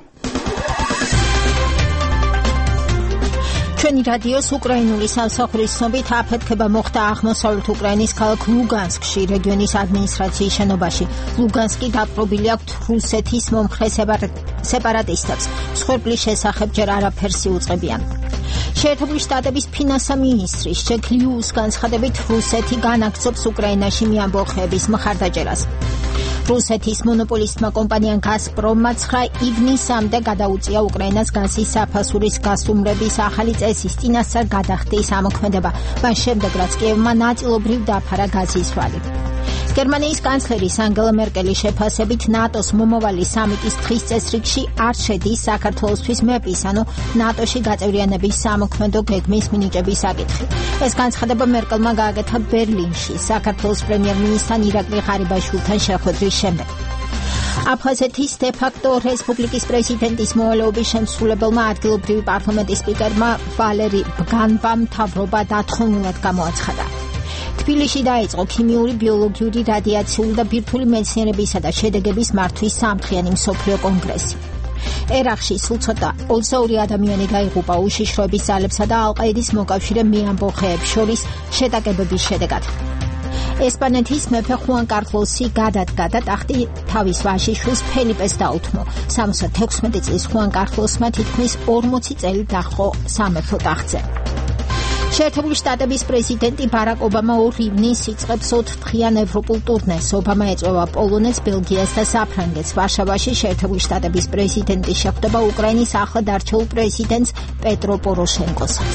ჩვენი რადიოს უკრაინული სამსახურის ცნობით აფეთქება მოხდა აღმოსავლეთ უკრაინის ქალაქ ლუგანსკში, რეგიონის ადმინისტრაციის შენობაში. ლუგანსკი დაპყრობილი აქვთ რუსეთის მომხრე სეპარატისტებს. მსხვერპლის შესახებ ჯერ არაფერს იუწყებიან. შეერთებული შტატების ფინანსთა მინისტრის ჯეკ ლიუს განცხადებით რუსეთი განაგრძობს უკრაინაში მიამბოხეების მხარდაჭერას. რუსეთის მონოპოლისტმა კომპანიამ გაზპრომმა 9 ივნისამდე გადაუწია უკრაინას გაზის საფასურის გასტუმრების ახალი წესის წინასწარ გადახდის ამოქმედება. მას შემდეგ რაც კიევმა ნაწილობრივ დაფარა გაზის ვალი. გერმანიის კანცლერის ანგელა მერკელის შეფასებით ნატოს მომავალი სამიტის დღის წესრიგში არ შედის საქართველოსთვის მეპის, ანუ ნატოში გაწევრიანების სამოქმედო გეგმის მინიჭების საკითხი. ეს განცხადება მერკელმა გააკეთა ბერლინში საქართველოს პრემიერ-მინისტრთან ირაკლი ღარიბაშვილთან შეხვედრის შემდეგ. აფხაზეთის დე-ფაქტო რესპუბლიკის პრეზიდენტის მოვალეობის შემსრულებელმა ადგილობრივი პარლამენტის სპიკერმა ვალერი ბგანბამ მთავრობა დათხოვნილად გამოაცხადა. თბილისში დაიწყო ქიმიური, ბიოლოგიური, რადიაციული და ბირთვული მეცნიერებისა და შედეგების მართვის სამდღიანი მსოფლიო კონგრესი. ერახში სულ ცოტა 22 ადამიანი გაიღუპა უშიშროების ძალებსა და ალ-ყაიდის მოკავშირე მეამბოხეებს შორის შეტაკებების შედეგად. ესპანეთის მეფე ხუან კარლოსი გადადგა და ტახტი თავის ვაჟიშვილს ფელიპეს დაუთმო. 76 წლის ხუან კარლოსმა თითქმის 40 წელი დაჰყო სამეფო ტახტზე. შეერთებული შტატების პრეზიდენტი ბარაკ ობამა 2 ივნისს იწყებს 4-დღიან ევროპულ ტურნეს. ობამა ეწვევა პოლონეთს, ბელგიას და საფრანგეთს. ვარშავაში შეერთებული შტატების პრეზიდენტი შეხვდება უკრაინის ახლად არჩეულ პრეზიდენტს პეტრო პოროშენკოსაც.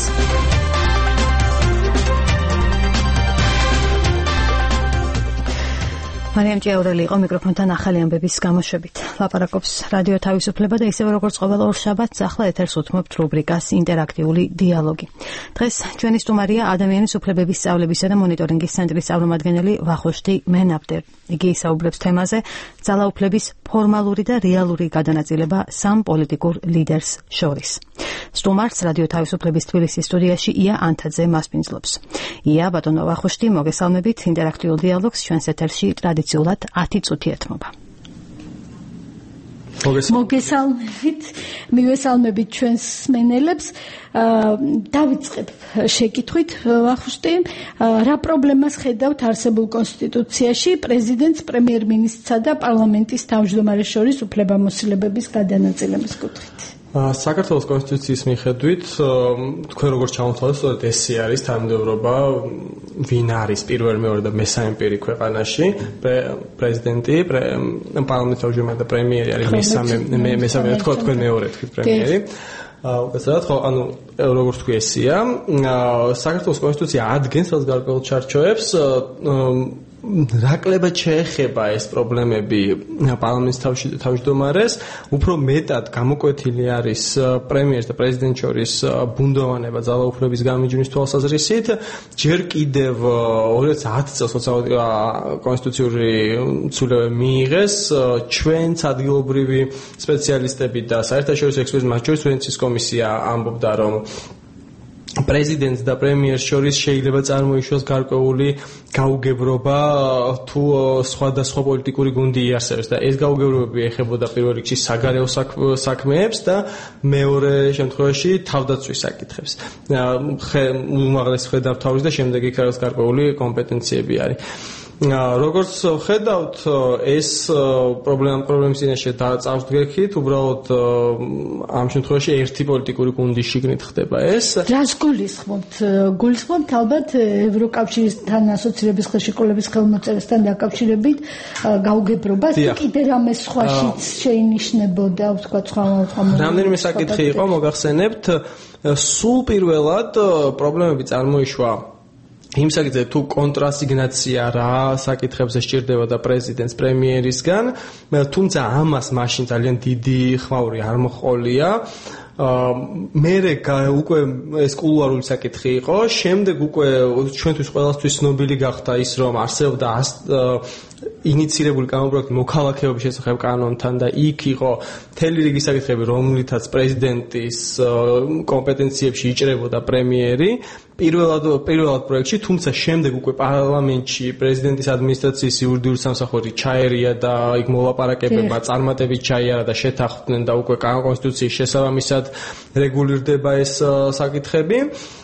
მარიამ ჭიაურელი იყო მიკროფონთან ახალი ამბების გამოშვებით. ლაპარაკობს რადიო თავისუფლება და ისევე როგორც ყოველ ორ შაბათს ახლა ეთერს უთმობთ რუბრიკას ინტერაქტიული დიალოგი. დღეს ჩვენი სტუმარია ადამიანის უფლებების სწავლებისა და მონიტორინგის ცენტრის წარმომადგენელი ვახუშტი მენაბდე. იგი ისაუბრებს თემაზე ძალაუფლების ფორმალური და რეალური გადანაწილება სამ პოლიტიკურ ლიდერს შორის. სტუმარს რადიო თავისუფლების თბილისის სტუდიაში ია ანთაძე მასპინძლობს. ია, ბატონო ვახუშტი, მოგესალმებით ინტერაქტიულ დიალოგს ჩვენს ეთერში ტრადიციულად 10 წუთი ეთმობა. მოგესალმებით, მივესალმებით ჩვენს მენელებს. დავიწყებ შეკითხვით, ვახუშტი, რა პრობლემას ხედავთ არსებულ კონსტიტუციაში პრეზიდენტს, პრემიერ-მინისტრსა და პარლამენტის თავმჯდომარეს შორის უფლებამოსილებების გადანაწილების კუთხით? საქართველოს კონსტიტუციის მიხედვით, თქვენ როგორც ჩამოთვალეთ, სწორედ ესე არის თანამდებობა, ვინ არის პირველი, მეორე და მესამე პირი ქვეყანაში, პრეზიდენტი, პარლამენტის თავმჯდომარე და პრემიერი არის მესამე, თქვენ მეორე თქვით პრემიერი. უკაცრავად, ხო, ანუ როგორც თქვი ესეა, საქართველოს კონსტიტუცია ადგენს რაც გარკვეულ ჩარჩოებს, რაკლებად შეეხება ეს პრობლემები პარლამენტის თავმჯდომარეს, უფრო მეტად გამოკვეთილი არის პრემიერს და პრეზიდენტს შორის ბუნდოვანება ძალაუფლების გამიჯვნის თვალსაზრისით. ჯერ კიდევ 2010 წელს კონსტიტუციური ცვლილებები მიიღეს, ჩვენც ადგილობრივი სპეციალისტები და საერთაშორისო ექსპერტები, მათ შორის ვენეციის კომისია ამბობდა, რომ პრეზიდენტს და პრემიერს შორის შეიძლება წარმოიშვას გარკვეული გაუგებრობა თუ სხვადასხვა პოლიტიკური გუნდი იარსებებს და ეს გაუგებრობები ეხებოდა პირველ რიგში საგარეო საქმეებს და მეორე შემთხვევაში თავდაცვის საკითხებს. უმაღლესი ხედავთავის და შემდეგ იქ არის გარკვეული კომპეტენციები არის. როგორც ხედავთ, ეს პრობლემის წინაშე წავდგექით, უბრალოდ ამ შემთხვევაში ერთი პოლიტიკური გუნდის შიგნით ხდება ეს. რას გულისხმობთ? გულისხმობთ ალბათ ევროკავშირთან ასოცირების ხელშეკრულების ხელმოწერასთან დაკავშირებით გაუგებრობას და კიდე რამე სხვაშიც შეინიშნებოდა, ვთქვათ, სხვა. რამდენიმე საკითხი იყო, მოგახსენებთ, სულ პირველად პრობლემები წარმოიშვა იმ საკითხზე თუ კონტრასიგნაცია რა საკითხებზე სჭირდებოდა პრეზიდენტს პრემიერისგან, თუმცა ამას მაშინ ძალიან დიდი ხმაური არ მოჰყოლია. მერე უკვე ეს კულუარული საკითხი იყო, შემდეგ უკვე ჩვენთვის ყველასთვის ცნობილი გახდა ის, რომ არსებობდა ინიცირებული კანონპროექტი მოქალაქეობის შესახებ კანონთან და იქ იყო მთელი რიგი საკითხები, რომლითაც პრეზიდენტის კომპეტენციებში იჭრებოდა პრემიერი. პირველად პროექტში, თუმცა შემდეგ უკვე პარლამენტში პრეზიდენტის ადმინისტრაციის იურიდიული სამსახური ჩაერია და იქ მოლაპარაკებება წარმატებით ჩაიარა და შეთანხმდნენ და უკვე კონსტიტუციის შესაბამისად რეგულირდება ეს საკითხები.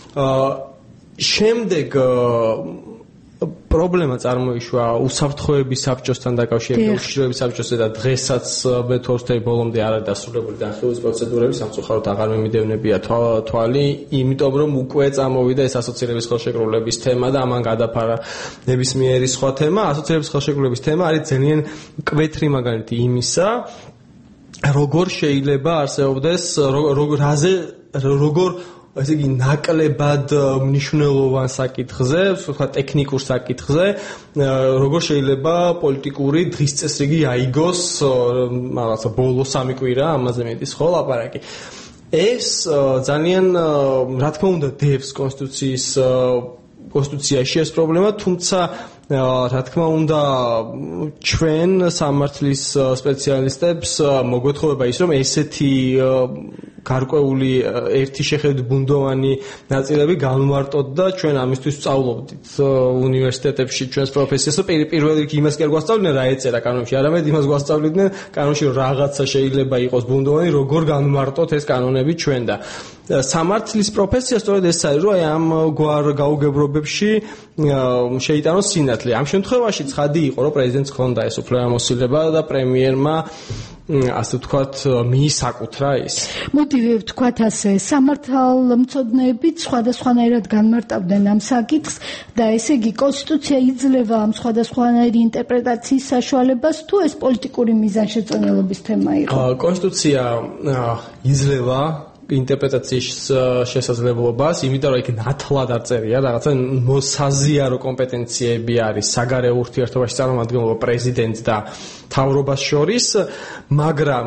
შემდეგ პრობლემა წარმოიშვა უსაფრთხოების საბჭოსთან დაკავშირებით, უშიშროების საბჭოსთან და დღესაც მე-12 ბოლომდე არ არის დასრულებული განხილვის პროცედურები, სამწუხაროდ აღარ მემიდევნებია თვალი, იმიტომ რომ უკვე წამოვიდა ეს ასოცირების ხელშეკრულების თემა და ამან გადაფარა ნებისმიერი სხვა თემა. ასოცირების ხელშეკრულების თემა არის ძალიან მკვეთრი მაგალითი იმისა, როგორ შეიძლება არსებობდეს როგორ ესე იგი ნაკლებად მნიშვნელოვან საკითხზე, ვთქვათ ტექნიკურ საკითხზე, როგორ შეიძლება პოლიტიკური დღის წესრიგი აიგოს, რაღაცა ბოლო 3 კვირა ამაზე მეტის ხო ლაპარაკი. ეს ძალიან რა თქმა უნდა დევს კონსტიტუციაში ეს პრობლემა, თუმცა რა თქმა უნდა ჩვენ სამართლის სპეციალისტებს მოგვეთხოვება ის რომ ესეთი გარკვეული ერთი შეხედვით ბუნდოვანი ნაწილები განვმარტოთ და ჩვენ ამისთვის სწავლობდით უნივერსიტეტებში ჩვენს პროფესიას და პირველ რიგში იმას კი არ გვასწავლიდნენ რა ეწერა კანონში, არამედ იმას გვასწავლიდნენ კანონში რაღაცა შეიძლება იყოს ბუნდოვანი, როგორ განვმარტოთ ეს კანონები ჩვენ და სამართლის პროფესია სწორედ ეს არის, რომ ამ გვარ გაუგებრობებში შეიტანოს სინათლე. ამ შემთხვევაში ცხადი იყო, რომ პრეზიდენტს ჰქონდა ეს უფლებამოსილება და პრემიერმა ასე ვთქვათ მიისაკუთრა ის. მოდი ვთქვათ ასე, სამართალმცოდნეები სხვადასხვანაირად განმარტავდნენ ამ საკითხს და ესე იგი კონსტიტუცია იძლევა ამ სხვადასხვანაირი ინტერპრეტაციის საშუალებას თუ ეს პოლიტიკური მიზანშეწონილობის თემა იყო? კონსტიტუცია იძლევა ინტერპრეტაციის შესაძლებლობას, იმიტომ რომ იქ ნათლად არ წერია, რაღაცა მოსაზიარო კომპეტენციები არის საგარეო ურთიერთობაში წარმომადგენლობა პრეზიდენტს და მთავრობას შორის, მაგრამ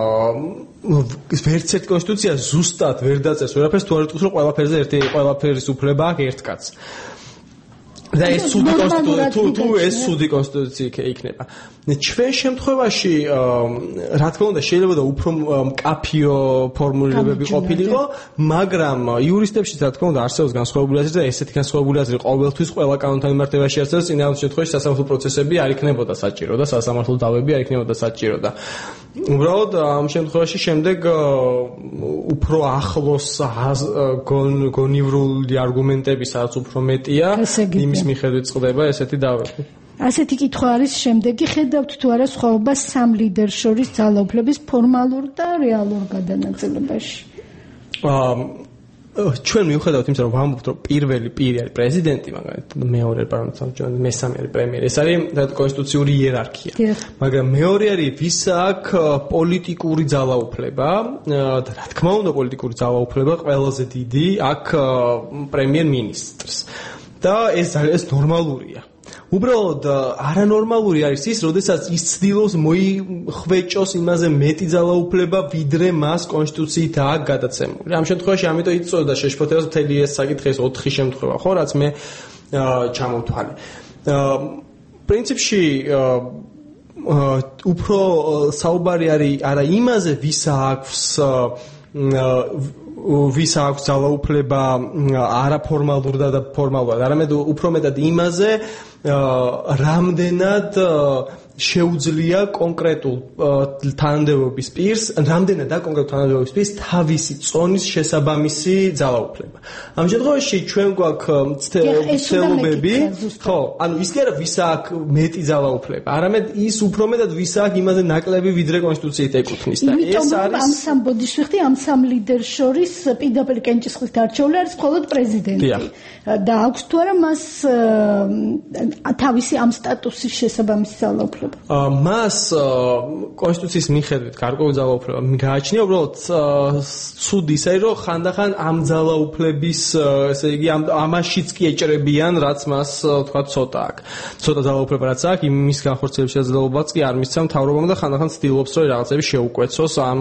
ვერც ერთ კონსტიტუცია ზუსტად ვერ დაწერს ვერაფერს, თუ არ იტყვის რომ ყველაფერის უფლება აქვს ერთ კაცს. და ეს სუდი კონსტიტუცია იქნება. ჩვენ შემთხვევაში რა თქმა უნდა შეიძლება და უფრო მკაფიო ფორმულირებები ყოფილიყო, მაგრამ იურისტებში რა თქმა უნდა არსებობს განსხვავებული აზრი და ესეთი განსხვავებული აზრი ყოველთვის ყველა კანონთან მიმართებაში არსებობს, წინა შემთხვევაში სასამართლო პროცესები არ იქნებოდა საჭირო და სასამართლო დავები არ იქნებოდა საჭირო და უბრალოდ ამ შემთხვევაში შემდეგ უფრო ახლოს გონივრული არგუმენტები სადაც უფრო მეტია იმის მიხედვით წყდება ესეთი დავები. ასეთი კითხვა არის შემდეგი, ხედავთ თუ არა სხვაობას სამ ლიდერს შორის ძალაუფლების ფორმალურ და რეალურ გადანაწილებაში? ჩვენ მივხვდებით იმას, რომ ვამბობთ, რომ პირველი პირი არის პრეზიდენტი, მაგალითად, მეორე პარლამენტარული, მესამე არის პრემიერი. ეს არის კონსტიტუციური იერარქია. მაგრამ მეორე არის ვის აქვს პოლიტიკური ძალაუფლება და რა თქმა უნდა პოლიტიკური ძალაუფლება ყველაზე დიდი აქვს პრემიერ-მინისტრს. და ეს ნორმალურია. უბრალოდ არანორმალური არის ის, როდესაც ის ცდილობს მოიხვეჭოს იმაზე მეტი ძალაუფლება, ვიდრე მას კონსტიტუციით აქვს გადაცემული. ამ შემთხვევაში ამიტომ იწოდა შეშფოთებას მთელი ეს საკითხი, ეს 4 შემთხვევა, ხო, რაც მე ჩამოვთვალე. პრინციპში უფრო საუბარი არის არა იმაზე, ვის აქვს ძალაუფლება არაფორმალურად და ფორმალურად, არამედ უფრო მეტად იმაზე, რამდენად შეუძლია კონკრეტულ თანამდებობის პირს, რამდენად და კონკრეტულ თანამდებობის პირს თავისი წონის შესაბამისი ძალაუფლება. ამ შემთხვევაში ჩვენ გვაქვს ცდილობები, ხო, ანუ ის კი არა ვის აქვს მეტი ძალაუფლება, არამედ ის უფრო მეტად ვის აქვს იმაზე ნაკლები, ვიდრე კონსტიტუციით ეკუთვნის და ეს არის ამ სამ ბოდიშვილს, ამ სამ ლიდერს შორის პირდაპირ კენჭისყრით არჩეული არის მხოლოდ პრეზიდენტი. და აქვს თუ არა მას თავისი ამ სტატუსის შესაბამისი ძალაუფლება? მას კონსტიტუციის მიხედვით გარკვეული ძალაუფლება გააჩნია, უბრალოდ ცუდი ისე რომ ხანდახან ამ ძალაუფლების, ესე იგი, ამაშიც კი ეჭრებიან, რაც მას თქვა ცოტა აქვს. ცოტა ძალაუფლება რაც აქვს, იმის განხორციელების შესაძლებლობაც კი არ მისცა მთავრობამ და ხანდახან ცდილობს რომ რაღაცები შეუკვეცოს ამ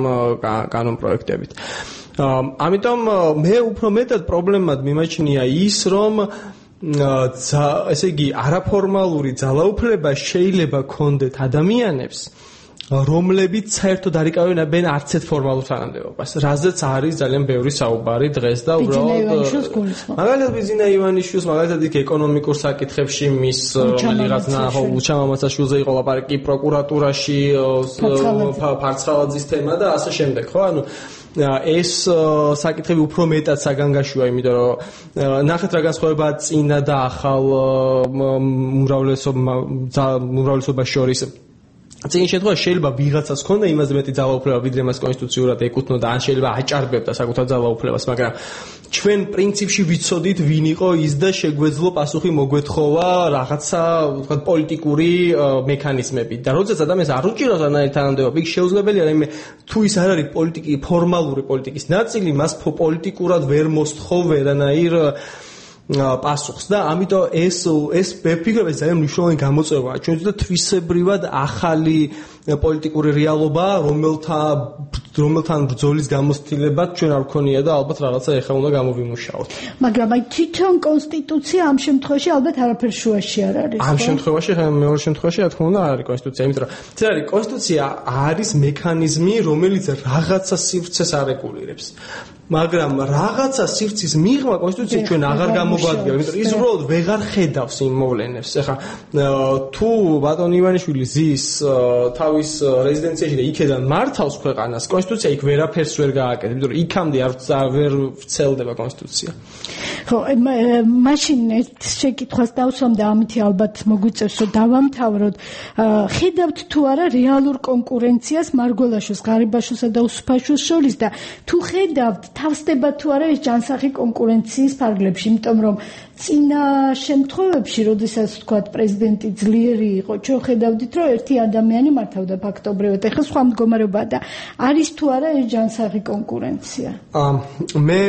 კანონპროექტებით. ამიტომ მე უფრო მეტად პრობლემად მიმაჩნია ის, რომ ესე იგი არაფორმალური ძალაუფლება შეიძლება ქონდეთ ადამიანებს რომლებიც საერთოდ არ იკავებენ არც ერთ ფორმალურ თანამდებობას, რაზეც არის ძალიან ბევრი საუბარი დღეს და უბრალოდ მაგალითად ბიძინა ივანიშვილს მაგალითად იქ ეკონომიკურ საკითხებში მის რაღაც ლუჩა მამაცაშვილზე იყო ლაპარაკი პროკურატურაში ფარცხალაძის თემა და ასე შემდეგ, ხო? ანუ ეს საკითხები უფრო მეტად საგანგაშოა, იმიტომ რომ ნახეთ რა განსხვავებაა წინა და ახალ უმრავლესობას შორის. წინ შემთხვევაში შეიძლება ვიღაცას ქონდა იმაზე მეტი ძალაუფლება, ვიდრე მას კონსტიტუციურად ეკუთვნოდა, ან შეიძლება აჭარბებდა საკუთარ ძალაუფლებას, მაგრამ ჩვენ პრინციპში ვიცოდით ვინ იყო ის და შეგვეძლო პასუხი მოგვეთხოვა რაღაცა ვთქვათ პოლიტიკური მექანიზმებით. და როდესაც ადამიანს არ უჭირავს ანაირ თანამდებობა, იქ შეუძლებელია რაიმე თუ ის არ არის ფორმალური პოლიტიკის ნაწილი, მას პოლიტიკურად ვერ მოსთხოვ ვერანაირ პასუხს და ამიტომ ეს ვფიქრობ ეს ძალიან მნიშვნელოვანი გამოწვევაა ჩვენთვის და თვისებრივად ახალი პოლიტიკური რეალობა, რომელთან ბრძოლის გამოცდილებაც ჩვენ არ გქონია და ალბათ რაღაცა ეხლა უნდა გამოვიმუშაოთ. მაგრამ აი თვითონ კონსტიტუცია ამ შემთხვევაში ალბათ არაფერ შუაში არ არის. ამ შემთხვევაში, მეორე შემთხვევაში რა თქმა უნდა არ არის კონსტიტუცია, იმიტომ რომ ეს არის კონსტიტუცია არის მექანიზმი, რომელიც რაღაცა სივრცეს არეგულირებს. მაგრამ რაღაცა სივრცის მიღმა კონსტიტუცია ჩვენ აღარ გამოგვადგება, იმიტომ რომ ის უბრალოდ ვეღარ ხედავს იმ მოვლენებს. ეხლა თუ ბატონ ივანიშვილი ზის თავის რეზიდენციაში და იქედან მართავს ქვეყანას, კონსტიტუცია იქ ვერაფერს ვერ გააკეთებს, იმიტომ რომ იქამდე ვერ ვრცელდება კონსტიტუცია. ხო, მაშინ ეს შეკითხვას დავსვამ და ამით ალბათ მოგვიწევს რომ დავამთავროთ. ხედავთ თუ არა რეალურ კონკურენციას მარგველაშვილს, ღარიბაშვილსა და უსუფაშვილს შორის და თუ ხედავთ თავსდება თუ არა ეს ჯანსაღი კონკურენციის ფარგლებში, იმიტომ რომ წინა შემთხვევებში, როდესაც ვთქვათ პრეზიდენტი ძლიერი იყო, ჩვენ ხედავდით რომ ერთი ადამიანი მართავდა ფაქტობრივად. ეხლა სხვა მდგომარეობაა და არის თუ არა ეს ჯანსაღი კონკურენცია? მე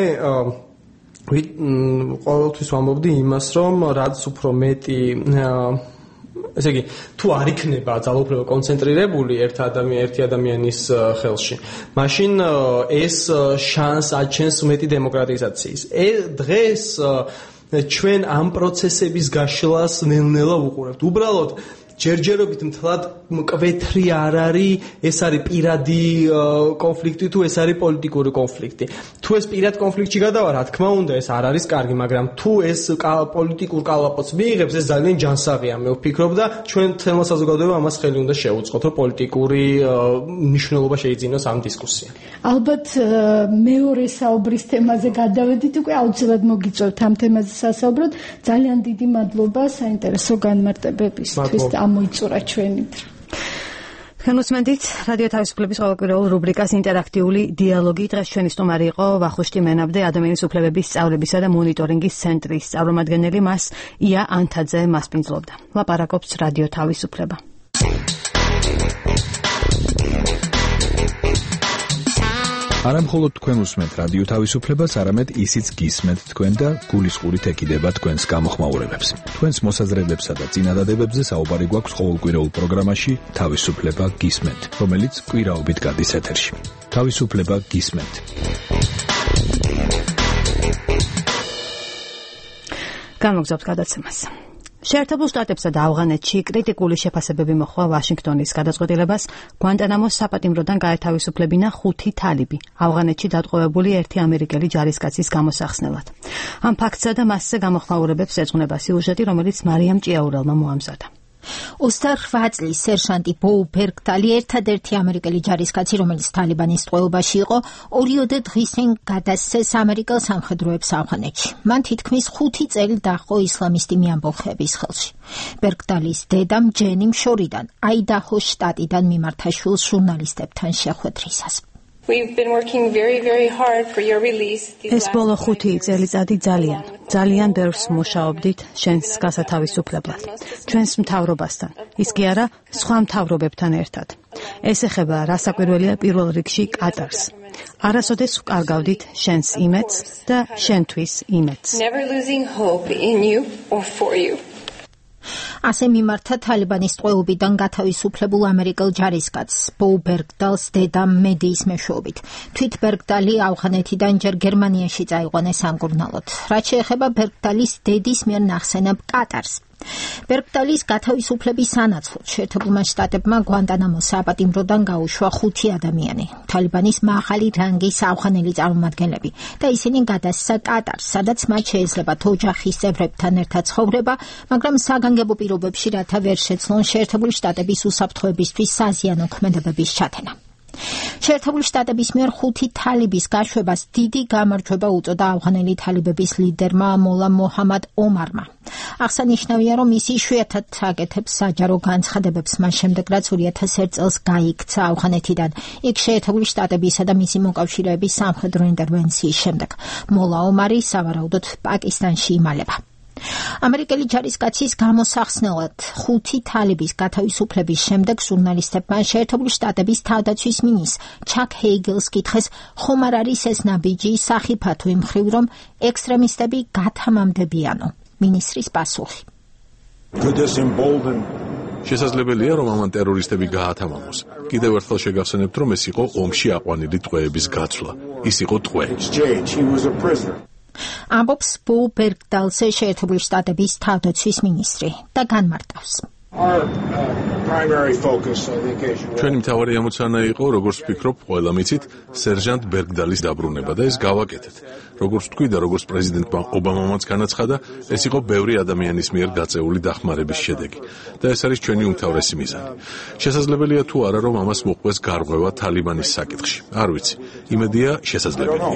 ყოველთვის ვამბობდი იმას, რომ რაც უფრო მეტი ესე იგი, თუ არ იქნება ძალაუფლება კონცენტრირებული ერთი ადამიანის ხელში, მაშინ ეს შანსს აჩენს მეტი დემოკრატიზაციის. დღეს ჩვენ ამ პროცესების გაშლას ნელ-ნელა ვუყურებთ. უბრალოდ ჯერჯერობით მთლად მკვეთრი არ არის, ეს არის პირადი კონფლიქტი თუ ეს არის პოლიტიკური კონფლიქტი. თუ ეს პირად კონფლიქტში გადავა, რა თქმა უნდა, ეს არ არის კარგი, მაგრამ თუ ეს პოლიტიკურ კალაპოტს მიიღებს, ეს ძალიან ჯანსაღია, მე ვფიქრობ და ჩვენ თელმა საზოგადოებამ ამას ხელი უნდა შეუწყოთ, რომ პოლიტიკური მნიშვნელობა შეიძინოს ამ დისკუსიამ. ალბათ მეორე საუბრის თემაზე გადავედით, უკვე აუცილებლად მოგიწევთ ამ თემაზე სასაუბროთ. ძალიან დიდი მადლობა საინტერესო განმარტებებისთვის. მოიწურა ჩვენი. თქვენ უსმენთ რადიო თავისუფლების ყოველკვირეულ რუბრიკას ინტერაქტიული დიალოგი. დღეს ჩვენი სტუმარი იყო ვახუშტი მენაბდე, ადამიანის უფლებების სწავლებისა და მონიტორინგის ცენტრის წარმომადგენელი. მას ია ანთაძე მასპინძლობდა. ლაპარაკობს რადიო თავისუფლება. არა მხოლოდ თქვენ უსმენთ რადიო თავისუფლებას, არამედ ისიც გისმენთ თქვენ და გულისყურით ეკიდება თქვენს გამოხმაურებებს. თქვენს მოსაზრებებსა და წინადადებებზე საუბარი გვაქვს ყოველკვირეულ პროგრამაში თავისუფლება გისმენთ, რომელიც კვირაობით გადის ეთერში. თავისუფლება გისმენთ. გამოგზავნებთ გადაცემას. შეერთებულ შტატებსა და ავღანეთში კრიტიკული შეფასებები მოჰყვა ვაშინგტონის გადაწყვეტილებას გვანტანამოს საპატიმროდან გაეთავისუფლებინა 5 თალიბი, ავღანეთში დატყვევებული ერთი ამერიკელი ჯარისკაცის გამოსახსნელად. ამ ფაქტსა და მასზე გამოხმაურებებს ეძღვნება სიუჟეტი, რომელიც მარიამ ჭიაურელმა მოამზადა. 28 წლის სერჟანტი ბოუ ბერგტალი ერთადერთი ამერიკელი ჯარისკაცი, რომელიც თალიბანის ტყვეობაში იყო, ორიოდე დღის წინ გადასცეს ამერიკელ სამხედროებს ავღანეთში. მან თითქმის 5 წელი დაჰყო ისლამისტი მიამბოლხეების ხელში. ბერგტალის დედამ ჯენიმ შორიდან, აიდაჰოს შტატიდან მიმართა შვილს ჟურნალისტებთან შეხვედრისას. ეს ბოლო 5 წელიწადი ძალიან ბევრს მუშაობდით შენს გასათავისუფლებლად, ჩვენს მთავრობასთან, ის კი არა სხვა მთავრობებთან ერთად. ეს ეხება რასაკვირველია პირველ რიგში კატარს. არასოდეს ვკარგავდით შენს იმედს და შენთვის იმედს. ასე მიმართა თალიბანის ტყვეობიდან გათავისუფლებულ ამერიკელ ჯარისკაცს ბო ბერგდალს დედა მედიის მეშვეობით. თვით ბერგდალი ავღანეთიდან ჯერ გერმანიაში წაიყვანეს სამკურნალოდ. რაც შეეხება ბერგდალის დედის მიერ ნახსენებ კატარს. ბერგდალის გათავისუფლების სანაცვლოდ შეერთებულმა შტატებმა გვანტანამოს საპატიმროდან გაუშვა 5 ადამიანი, თალიბანის მაღალი რანგის ავღანელი წარმომადგენლები და ისინი გადასცა კატარს, სადაც მათ შეეძლებათ ოჯახის წევრებთან ერთად ცხოვრება, მაგრამ საგანგებო პირობებში, რათა ვერ შეცვლონ შეერთებული შტატების უსაფრთხოებისთვის საზიანო ქმედებების ჩათენა. შეერთებული შტატების მიერ 5 თალიბის გაშვებას დიდი გამარჯვება უწოდა ავღანელი თალიბების ლიდერმა მოლა მოჰამად ომარმა. აღსანიშნავია, რომ ის იშვიათად აკეთებს საჯარო განცხადებებს მას შემდეგ, რაც 2001 წელს გაიქცა ავღანეთიდან, იქ შეერთებული შტატებისა და მისი მოკავშირეების სამხედრო ინტერვენციის შემდეგ. მოლა ომარი სავარაუდოდ პაკისტანში იმალება. ამერიკელი ჯარისკაცის გამოსახსნელად 5 თალიბის გათავისუფლების შემდეგ ჟურნალისტებმა შეერთებული შტატების თავდაცვის მინისტრ ჩაკ ჰეიგელს კითხეს, ხომ არ არის ეს ნაბიჯი სახიფათო იმ მხრივ, რომ ექსტრემისტები გათამამდებიანო. მინისტრის პასუხი. შესაძლებელია, რომ ამან ტერორისტები გაათამამოს. კიდევ ერთხელ შეგახსენებთ, რომ ეს იყო ომში აყვანილი ტყვეების გაცვლა. ის იყო ტყვე. ამბობს ბო ბერგდალზე შეერთებული შტატების თავდაცვის მინისტრი და განმარტავს. ჩვენი მთავარი ამოცანა იყო, როგორც ვფიქრობ, ყველა მიცით, სერჟანტ ბერგდალის დაბრუნება და ეს გავაკეთეთ. როგორც თქვი და როგორც პრეზიდენტმა ობამამაც განაცხადა, ეს იყო ბევრი ადამიანის მიერ გაწეული დახმარების შედეგი და ეს არის ჩვენი უმთავრესი მიზანი. შესაძლებელია თუ არა, რომ ამას მოყვეს გარღვევა თალიბანის საკითხში. არ ვიცი. იმედია შესაძლებელია.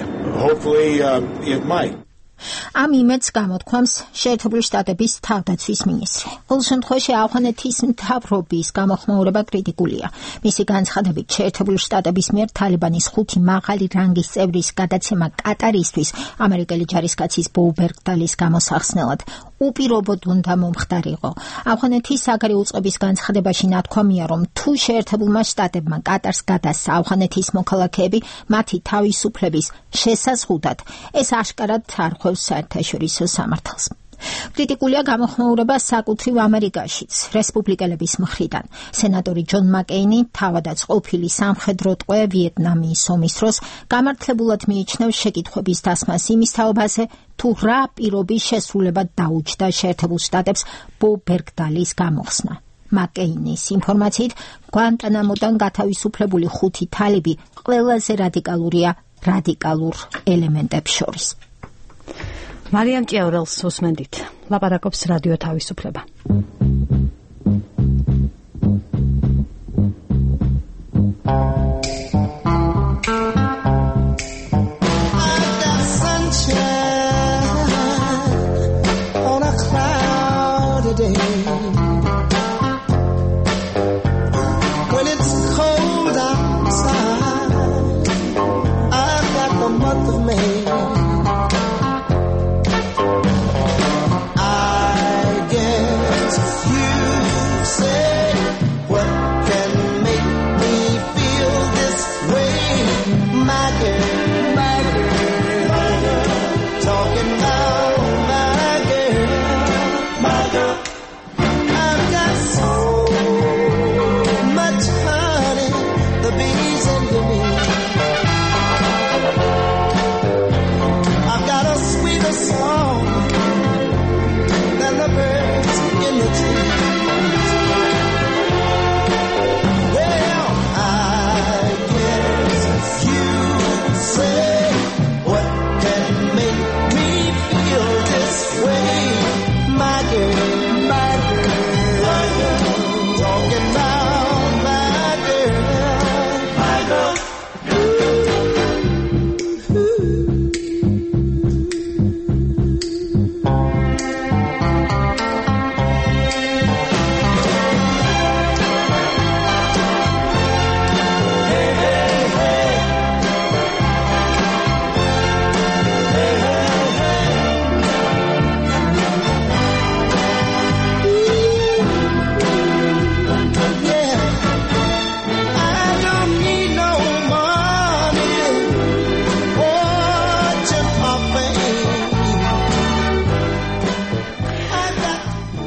ამ იმედს გამოთქვამს შეერთებული შტატების თავდაცვის მინისტრი. ყოველ შემთხვევაში ავღანეთის მთავრობის გამოხმაურება კრიტიკულია. მისი განცხადებით, შეერთებული შტატების მიერ თალიბანის 5 მაღალი რანგის წევრის გადაცემა კატარისთვის ამერიკელი ჯარისკაცის ბო ბერგდალის გამოსახსნელად უპირობოდ უნდა მომხდარიყო. ავღანეთის საგარეო უწყების განცხადებაში ნათქვამია, რომ თუ შეერთებულმა შტატებმა კატარს გადასცა ავღანეთის მოქალაქეები მათი თავისუფლების შესაზღუდად, ეს აშკარად არღვევს საერთაშორისო სამართალს. კრიტიკულია გამოხმაურება საკუთრივ ამერიკაშიც, რესპუბლიკელების მხრიდან. სენატორი ჯონ მაკეინი, თავადაც ყოფილი სამხედრო ტყვე ვიეტნამის ომის დროს, გამართლებულად მიიჩნევს შეკითხვების დასმას იმის თაობაზე, თუ რა პირობის შესრულებად დაუჯდა შეერთებულ შტატებს ბო ბერგდალის გამოხსნა. მაკეინის ინფორმაციით, გვანტანამოდან გათავისუფლებული 5 თალიბი ყველაზე რადიკალურია რადიკალურ ელემენტებს შორის. მარიამ ჭიაურელს უსმენდით. ლაპარაკობს რადიო თავისუფლება.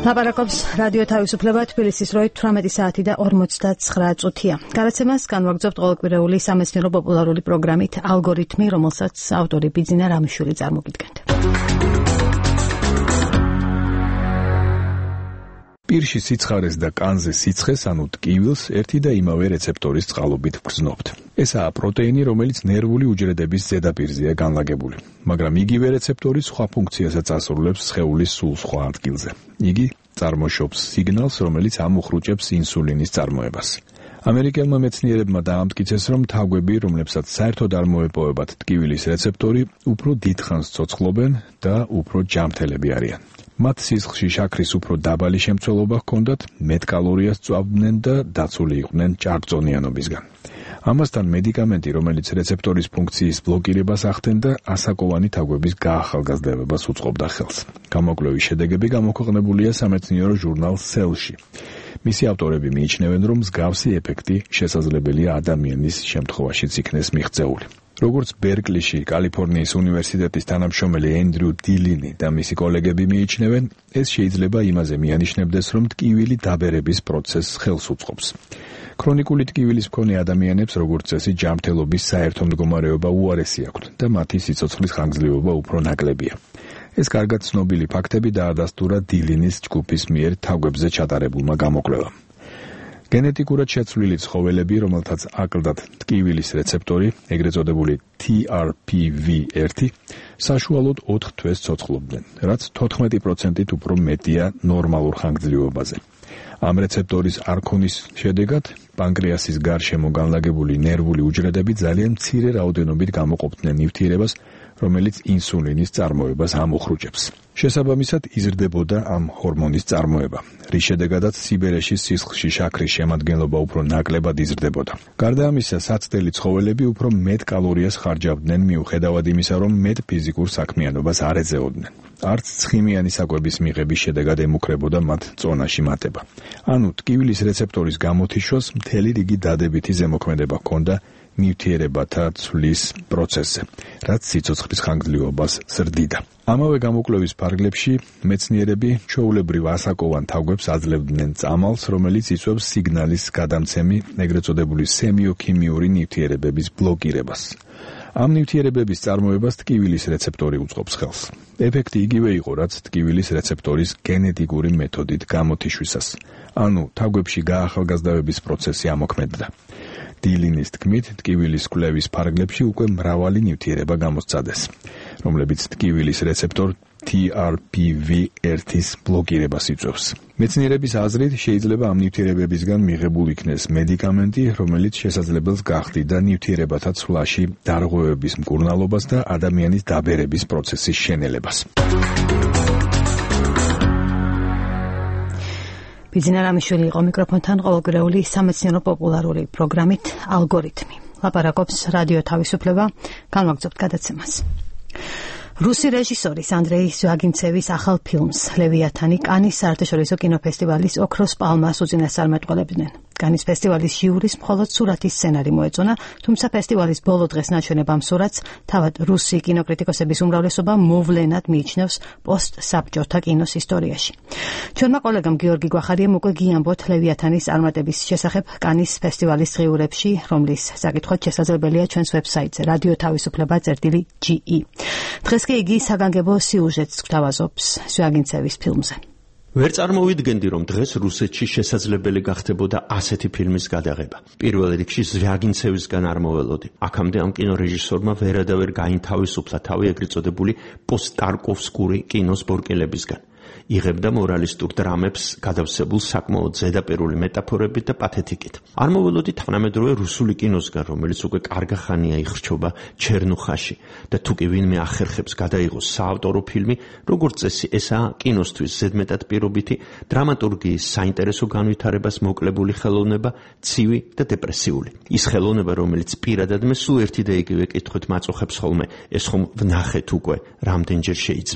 ლაპარაკობს რადიო თავისუფლება თბილისის როი 18 საათი და 59 წუთია. გადაცემას განვაგრძობთ ყოველკვირეული სამეცნიერო პოპულარული პროგრამით ალგორითმი, რომელსაც ავტორი ბიძინა რამიშვილი წარმოგიდგენთ. პირში სიცხარეს და კანზე სიცხეს, ანუ ტკივილს, ერთი და იმავე რეცეპტორის წყალობით ვგრძნობთ. ესაა პროტეინი, რომელიც ნერვული უჯრედების ზედაპირზეა განლაგებული, მაგრამ იგივე რეცეპტორი სხვა ფუნქციასაც ასრულებს სხეულის სულ სხვა ადგილზე. იგი წარმოშობს სიგნალს, რომელიც ამოხრუჭებს ინსულინის წარმოებას. ამერიკელმა მეცნიერებმა დაამტკიცეს, რომ თაგვები, რომლებსაც საერთოდ არ მოეპოვებათ ტკივილის რეცეპტორი, უფრო დიდხანს ცოცხლობენ და უფრო ჯამთელები არიან. მათ სისხლში შაქრის უფრო დაბალი შემცველობა ჰქონდათ, მეტ კალორიას წვავდნენ და დაცული იყვნენ ჭარბწონიანობისგან. ამასთან მედიკამენტი, რომელიც რეცეპტორის ფუნქციის ბლოკირებას ახდენდა, ასაკოვანი თაგვების გაახალგაზრდებას უწყობდა ხელს. გამოკვლევის შედეგები გამოქვეყნებულია სამეცნიერო ჟურნალ Cell-ში. მისი ავტორები მიიჩნევენ, რომ მსგავსი ეფექტი შესაძლებელია ადამიანის შემთხვევაშიც იქნეს მიღწეული. როგორც ბერკლიში, კალიფორნიის უნივერსიტეტის თანამშრომელი ენდრიუ დილინი და მისი კოლეგები მიიჩნევენ, ეს შეიძლება იმაზე მიანიშნებდეს, რომ ტკივილი დაბერების პროცესს ხელს უწყობს. ქრონიკული ტკივილის მქონე ადამიანებს, როგორც წესი, ჯამთელობის საერთო მდგომარეობა უარესი აქვთ და მათი სიცოცხლის ხანგრძლივობა უფრო ნაკლებია. ეს კარგად ცნობილი ფაქტები დაადასტურა დილინის ჯგუფის მიერ თაგვებზე ჩატარებულმა გამოკვლევამ. გენეტიკურად შეცვლილი ცხოველები, რომელთაც აკლდათ ტკივილის რეცეპტორი, ეგრეთ წოდებული TRPV1, საშუალოდ 4 თვეს ცოცხლობდნენ, რაც 14%-ით უფრო მეტია ნორმალურ ხანგრძლივობაზე. ამ რეცეპტორის არ ქონის შედეგად პანკრეასის გარშემო განლაგებული ნერვული უჯრედები ძალიან მცირე რაოდენობით გამოყოფდნენ ნივთიერებას, რომელიც ინსულინის წარმოებას ამოხრუჭებს. შესაბამისად იზრდებოდა ამ ჰორმონის წარმოება, რის შედეგადაც სიბერეში სისხლში შაქრის შემადგენლობა უფრო ნაკლებად იზრდებოდა. გარდა ამისა, საცდელი ცხოველები უფრო მეტ კალორიას ხარჯავდნენ მიუხედავად იმისა, რომ მეტ ფიზიკურ საქმიანობას არ ეწეოდნენ. არც ცხიმიანი საკვების მიღების შედეგად ემუქრებოდა მათ წონაში მატება. ანუ ტკივილის რეცეპტორის გამოთიშვას მთელი რიგი დადებითი ზემოქმედება ჰქონდა ნივთიერებათა ცვლის პროცესზე, რაც სიცოცხლის ხანგრძლივობას ზრდიდა. ამავე გამოკვლევის ფარგლებში მეცნიერები ჩვეულებრივ ასაკოვან თაგვებს აძლევდნენ წამალს, რომელიც იწვევს სიგნალის გადამცემი, ეგრეთ წოდებული სემიოქიმიური ნივთიერებების ბლოკირებას. ამ ნივთიერებების წარმოებას ტკივილის რეცეპტორი უწყობს ხელს. ეფექტი იგივე იყო, რაც ტკივილის რეცეპტორის გენეტიკური მეთოდით გამოთიშვისას, ანუ თაგვებში გაახალგაზრდების პროცესი ამოქმედდა. დილინის თქმით, ტკივილის კვლევის ფარგლებში უკვე მრავალი ნივთიერება გამოსცადეს, რომლებიც ტკივილის რეცეპტორ TRPV1-ის ბლოკირებას იწვევს. მეცნიერების აზრით, შეიძლება ამ ნივთიერებებისგან მიღებულ იქნეს მედიკამენტი, რომელიც შესაძლებელს გახდიდა ნივთიერებათა ცვლაში დარღვევების მკურნალობას და ადამიანის დაბერების პროცესის შენელებას. ბიძინა რამიშვილი იყო მიკროფონთან ყოველკვირეული სამეცნიერო პოპულარული პროგრამით ალგორითმი. ლაპარაკობს რადიო თავისუფლება, განვაგრძობთ გადაცემას. რუსი რეჟისორის ანდრეი ზვაგინცევის ახალ ფილმს ლევიათანი კანის საერთაშორისო კინოფესტივალის ოქროს პალმას უწინასწარმეტყველებდნენ. კანის ფესტივალის ჟიურის მხოლოდ სურათის სცენარი მოეწონა, თუმცა ფესტივალის ბოლო დღეს ნაჩვენებ ამ სურათს თავად რუსი კინოკრიტიკოსების უმრავლესობა მოვლენად მიიჩნევს პოსტსაბჭოთა კინოს ისტორიაში. ჩვენმა კოლეგამ გიორგი გვახარიამ უკვე გიამბოთ ლევიათანის წარმატების შესახებ კანის ფესტივალის დღიურებში, რომლის საკითხოთ შესაძლებელია ჩვენს ვებსაიტზე radio-tavisupleba.ge. დღეს კი იგი საგანგებო სიუჟეტს გვთავაზობს ზვაგინცევის ფილმზე. ვერ წარმოვიდგენდი, რომ დღეს რუსეთში შესაძლებელი გახდებოდა ასეთი ფილმის გადაღება. პირველ რიგში ზვაგინცევისგან არ მოველოდი. აქამდე ამ კინორეჟისორმა ვერადავერ გაინთავისუფლა თავი ეგრეთ წოდებული პოსტტარკოვსკური კინოს ბორკელებისგან. იღებდა მორალისტურ დრამებს გადავსებულ საკმაოდ ზედაპირული მეტაფორებით და პათეტიკით. არ მოველოდი თანამედროვე რუსული კინოსგან, რომელიც უკვე კარგა ხანია იხრჩობა ჩერნუხაში და თუ კი ვინმე ახერხებს გადაიღოს საავტორო ფილმი, როგორც წესი, ესაა კინოსთვის ზედმეტად პირობითი, დრამატურგიის საინტერესო განვითარებას მოკლებული ხელოვნება, ცივი და დეპრესიული. ის ხელოვნება, რომელიც პირადად მე სულ ერთი და იგივე კითხვით მაწუხებს ხოლმე, ეს ხომ ვნახეთ უკვე, რამდენჯერ შეიძლება.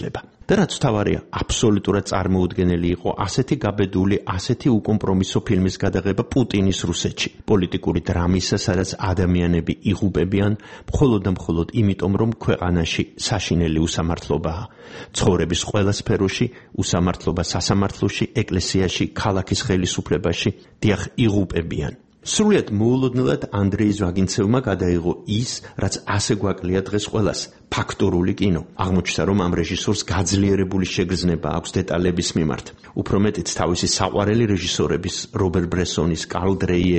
და რაც თავარია, აბსოლუტურად წარმოუდგენელი იყო ასეთი გაბედული, ასეთი უკომპრომისო ფილმის გადაღება პუტინის რუსეთში, პოლიტიკური დრამისა, სადაც ადამიანები იღუპებიან მხოლოდ და მხოლოდ იმიტომ, რომ ქვეყანაში საშინელი უსამართლობაა. ცხოვრების ყველა სფეროში, უსამართლობა სასამართლოში, ეკლესიაში, ქალაქის ხელისუფლებაში, დიახ, იღუპებიან. სრულიად მოულოდნელად ანდრეი ზვაგინცევმა გადაიღო ის, რაც ასე გვაკლია დღეს ყველას, ფაქტორული კინო. აღმოჩნდა, რომ ამ რეჟისორს გაძლიერებული შეგრძნება აქვს დეტალების მიმართ. უფრო მეტიც თავისი საყვარელი რეჟისორების, რობერ ბრესონის, კარლ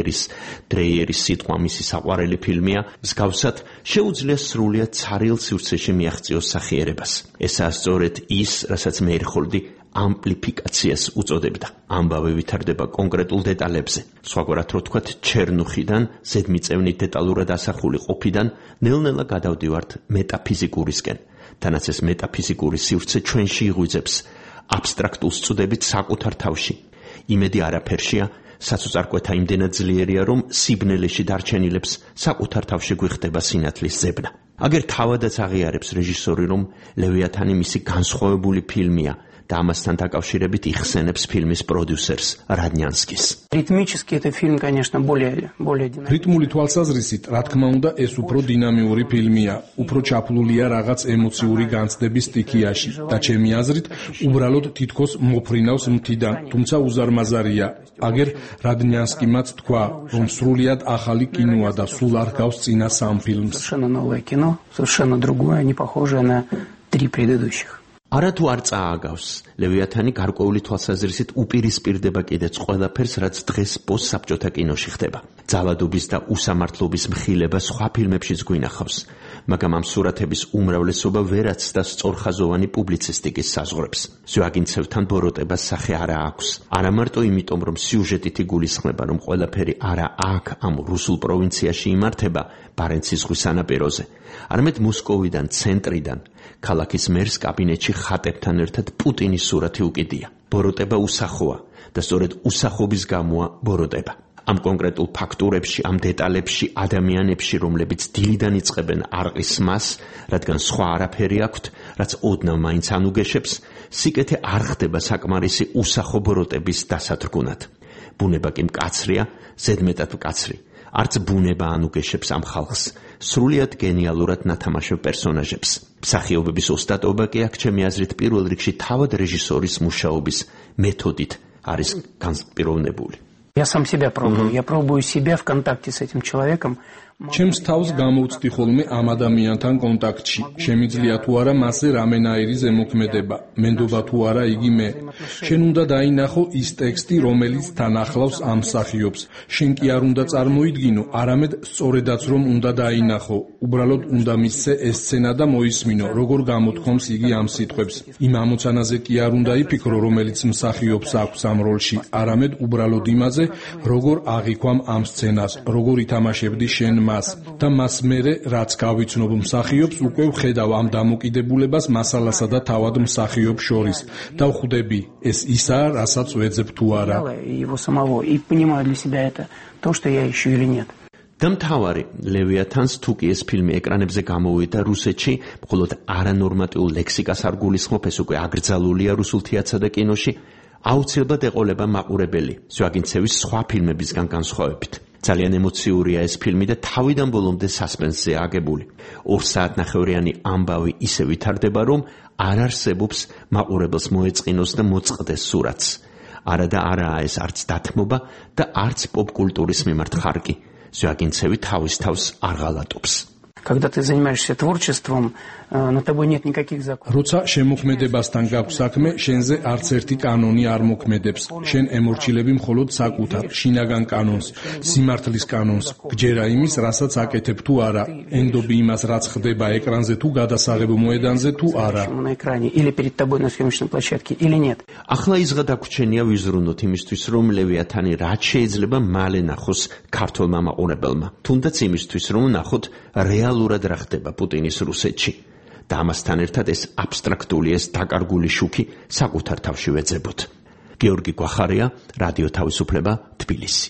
დრეიერის სიტყვა მისი საყვარელი ფილმია, მსგავსად შეუძლია სრულიად ცარიელ სივრცეში მიაღწიოს სახიერებას. ესაა სწორედ ის, რასაც მეერხოლდი ამპლიფიკაციას უწოდებდა. ამბავი ვითარდება კონკრეტულ დეტალებზე. სხვაგვარად რო თქვათ, ჩერნუხიდან, ზედმიწევნით დეტალურად ასახული ყოფიდან, ნელ-ნელა გადავდივართ მეტაფიზიკურისკენ. თანაც ეს მეტაფიზიკური სივრცე ჩვენში იღვიძებს აბსტრაქტულ სწუდებით საკუთარ თავში. იმედი არაფერშია, საწუწარკვეთა იმდენად ძლიერია, რომ სიბნელეში დარჩენილებს საკუთარ თავში გვიხდება სინათლის ზებნა. აგერ თავადაც აღიარებს რეჟისორი, რომ ლევიათანი მისი განსხვავებული ფილმია და ამასთან დაკავშირებით იხსენებს ფილმის პროდიუსერს რადნიანსკის. Ритмически это фильм, конечно, более რიტმული თვალსაზრისით, რა თქმა უნდა, ეს უფრო დინამიური ფილმია, უფრო ჩაფლულია რაღაც ემოციური განცდების სტიქიაში და ჩემი აზრით, უბრალოდ თითქოს მოფრინავს მთიდან, თუმცა უზარმაზარია. აგერ რადნიანსკიმაც თქვა, რომ სრულიად ახალი კინოა და სულ არ გავს წინა სამ ფილმს. Совершенно новое кино, совершенно другое, не похожее на три предыдущих. არათუ არ წააგავს, ლევიათანი გარკვეული თვალსაზრისით უპირისპირდება კიდეც ყველაფერს, რაც დღეს პოსტსაბჭოთა კინოში ხდება. ძალადობის და უსამართლობის მხილება სხვა ფილმებშიც გვინახავს, მაგრამ ამ სურათების უმრავლესობა ვერაცდა სწორხაზოვანი პუბლიცისტიკის საზღვრებს. ზვაგინცევთან ბოროტებას სახე არა აქვს. არა მარტო იმიტომ, რომ სიუჟეტით იგულისხმება, რომ ყველაფერი არა აქ, ამ რუსულ პროვინციაში იმართება, ბარენცის ზღვის სანაპიროზე, არამედ მოსკოვიდან, ცენტრიდან, ქალაქის მერს კაბინეტში ხატებთან ერთად პუტინის სურათი უკიდია. ბოროტება უსახოა და სწორედ უსახობის გამოა ბოროტება. ამ კონკრეტულ ფაქტურებში, ამ დეტალებში, ადამიანებში, რომლებიც დილიდან იწყებენ არყის მას, რადგან სხვა არაფერი აქვთ, რაც ოდნავ მაინც ანუგეშებს, სიკეთე არ ხდება საკმარისი უსახო ბოროტების დასათრგუნად. ბუნება კი მკაცრია, ზედმეტად მკაცრი. არც ბუნება ანუგეშებს ამ ხალხს, სრულიად გენიალურად ნათამაშებ პერსონაჟებს. მსახიობების ოსტატობა კი აქ ჩემი აზრით პირველ რიგში თავად რეჟისორის მუშაობის მეთოდით არის განსპიროვნებული. Я сам себя пробую. Я пробую себя в контакте с этим человеком. ჩემს თავს გამოვწდი ხოლმე ამ ადამიანთან კონტაქტში. შემიძლია თუ არა მასზე რამენაირი ზემოქმედება, მენდობა თუ არა იგი მე. შენ უნდა დაინახო ის ტექსტი, რომელიც თან ახლავს ამ მსახიობს. შენ კი არ უნდა წარმოიდგინო, არამედ სწორედაც რომ უნდა დაინახო. უბრალოდ უნდა მისცე ეს სცენა და მოისმინო, როგორ გამოთქვამს იგი ამ სიტყვებს. იმ ამოცანაზე კი არ უნდა იფიქრო, რომელიც მსახიობს აქვს ამ როლში, არამედ უბრალოდ იმაზე, როგორ აღიქვამ ამ სცენას, როგორ ითამაშებდი შენ მას და მას მერე რაც გავიცნობ მსახიობს უკვე ვხედავ ამ დამოკიდებულებას მასალასა და თავად მსახიობს შორის და ვხვდები ეს ისაა რასაც ვეძებ თუ არა. Его самого и понимаю для себя это то, что я ищу или нет. დამთავარი ლევიათანს თუ კი ეს ფილმი ეკრანებზე გამოვიდა რუსეთში, მხოლოდ არანორმატიულ ლექსიკას არ გულისხმობ, ეს უკვე აკრძალულია რუსულ თეატრსა და კინოში, აუცილებლად ეყოლება მაყურებელი ზვაგინცევის სხვა ფილმებისგან განსხვავებით. ძალიან ემოციურია ეს ფილმი და თავიდან ბოლომდე სასპენსზეა აგებული. 2 საათნახევრიანი ამბავი ისე ვითარდება, რომ არ არსებობს მაყურებელს მოეწყინოს და მოწყდეს სურათს. არა და არაა ეს არც დათმობა და არც პოპკულტურის მიმართ ხარკი. ზვაგინცევი თავის თავს არ ღალატობს. Когда ты занимаешься творчеством, над тобой нет никаких законов. როცა შემოქმედებასთან გაქვს საქმე, შენზე არც ერთი კანონი არ მოქმედებს. შენ ემორჩილები მხოლოდ საკუთარ, შინაგან კანონს, სიმართლის კანონს, გჯერა იმის, რასაც აკეთებ თუ არა, ენდობი იმას, რაც ხდება ეკრანზე თუ გადასაღებ მოედანზე თუ არა. На экране или перед тобой на съемочной площадке или нет. ახლა ისღა დაგვრჩენია ვიზრუნოთ იმისთვის, რომ ლევიათანი რაც შეიძლება მალე ნახოს ქართულმა მაყურებელმა. თუნდაც იმისთვის, რომ ნახოთ რეალურად რა ხდება პუტინის რუსეთში. და ამასთან ერთად ეს აბსტრაქტული, ეს დაკარგული შუქი საკუთარ თავში ვეძებოთ. გიორგი გვახარია, რადიო თავისუფლება, თბილისი.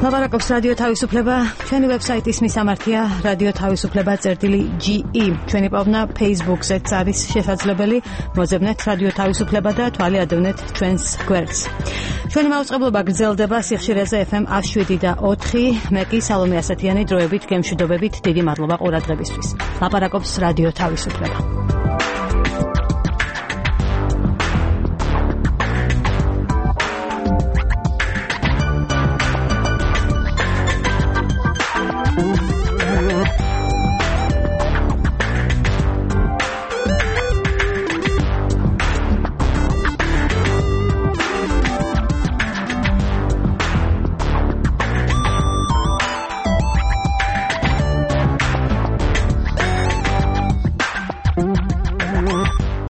ლაპარაკობს რადიო თავისუფლება, ჩვენი ვებსაიტის მისამართია რადიო თავისუფლება.ge. ჩვენი პოვნა Facebook-ზეც არის შესაძლებელი. მოძებნეთ რადიო თავისუფლება და თვალი ადევნეთ ჩვენს გვერდს. ჩვენი მაუწყებლობა გრძელდება სიხშირეზე FM 107.4. მე კი სალომე ასათიანი დროებით გემშვიდობებით დიდი მადლობა ყურადღებისთვის. ლაპარაკობს რადიო თავისუფლება.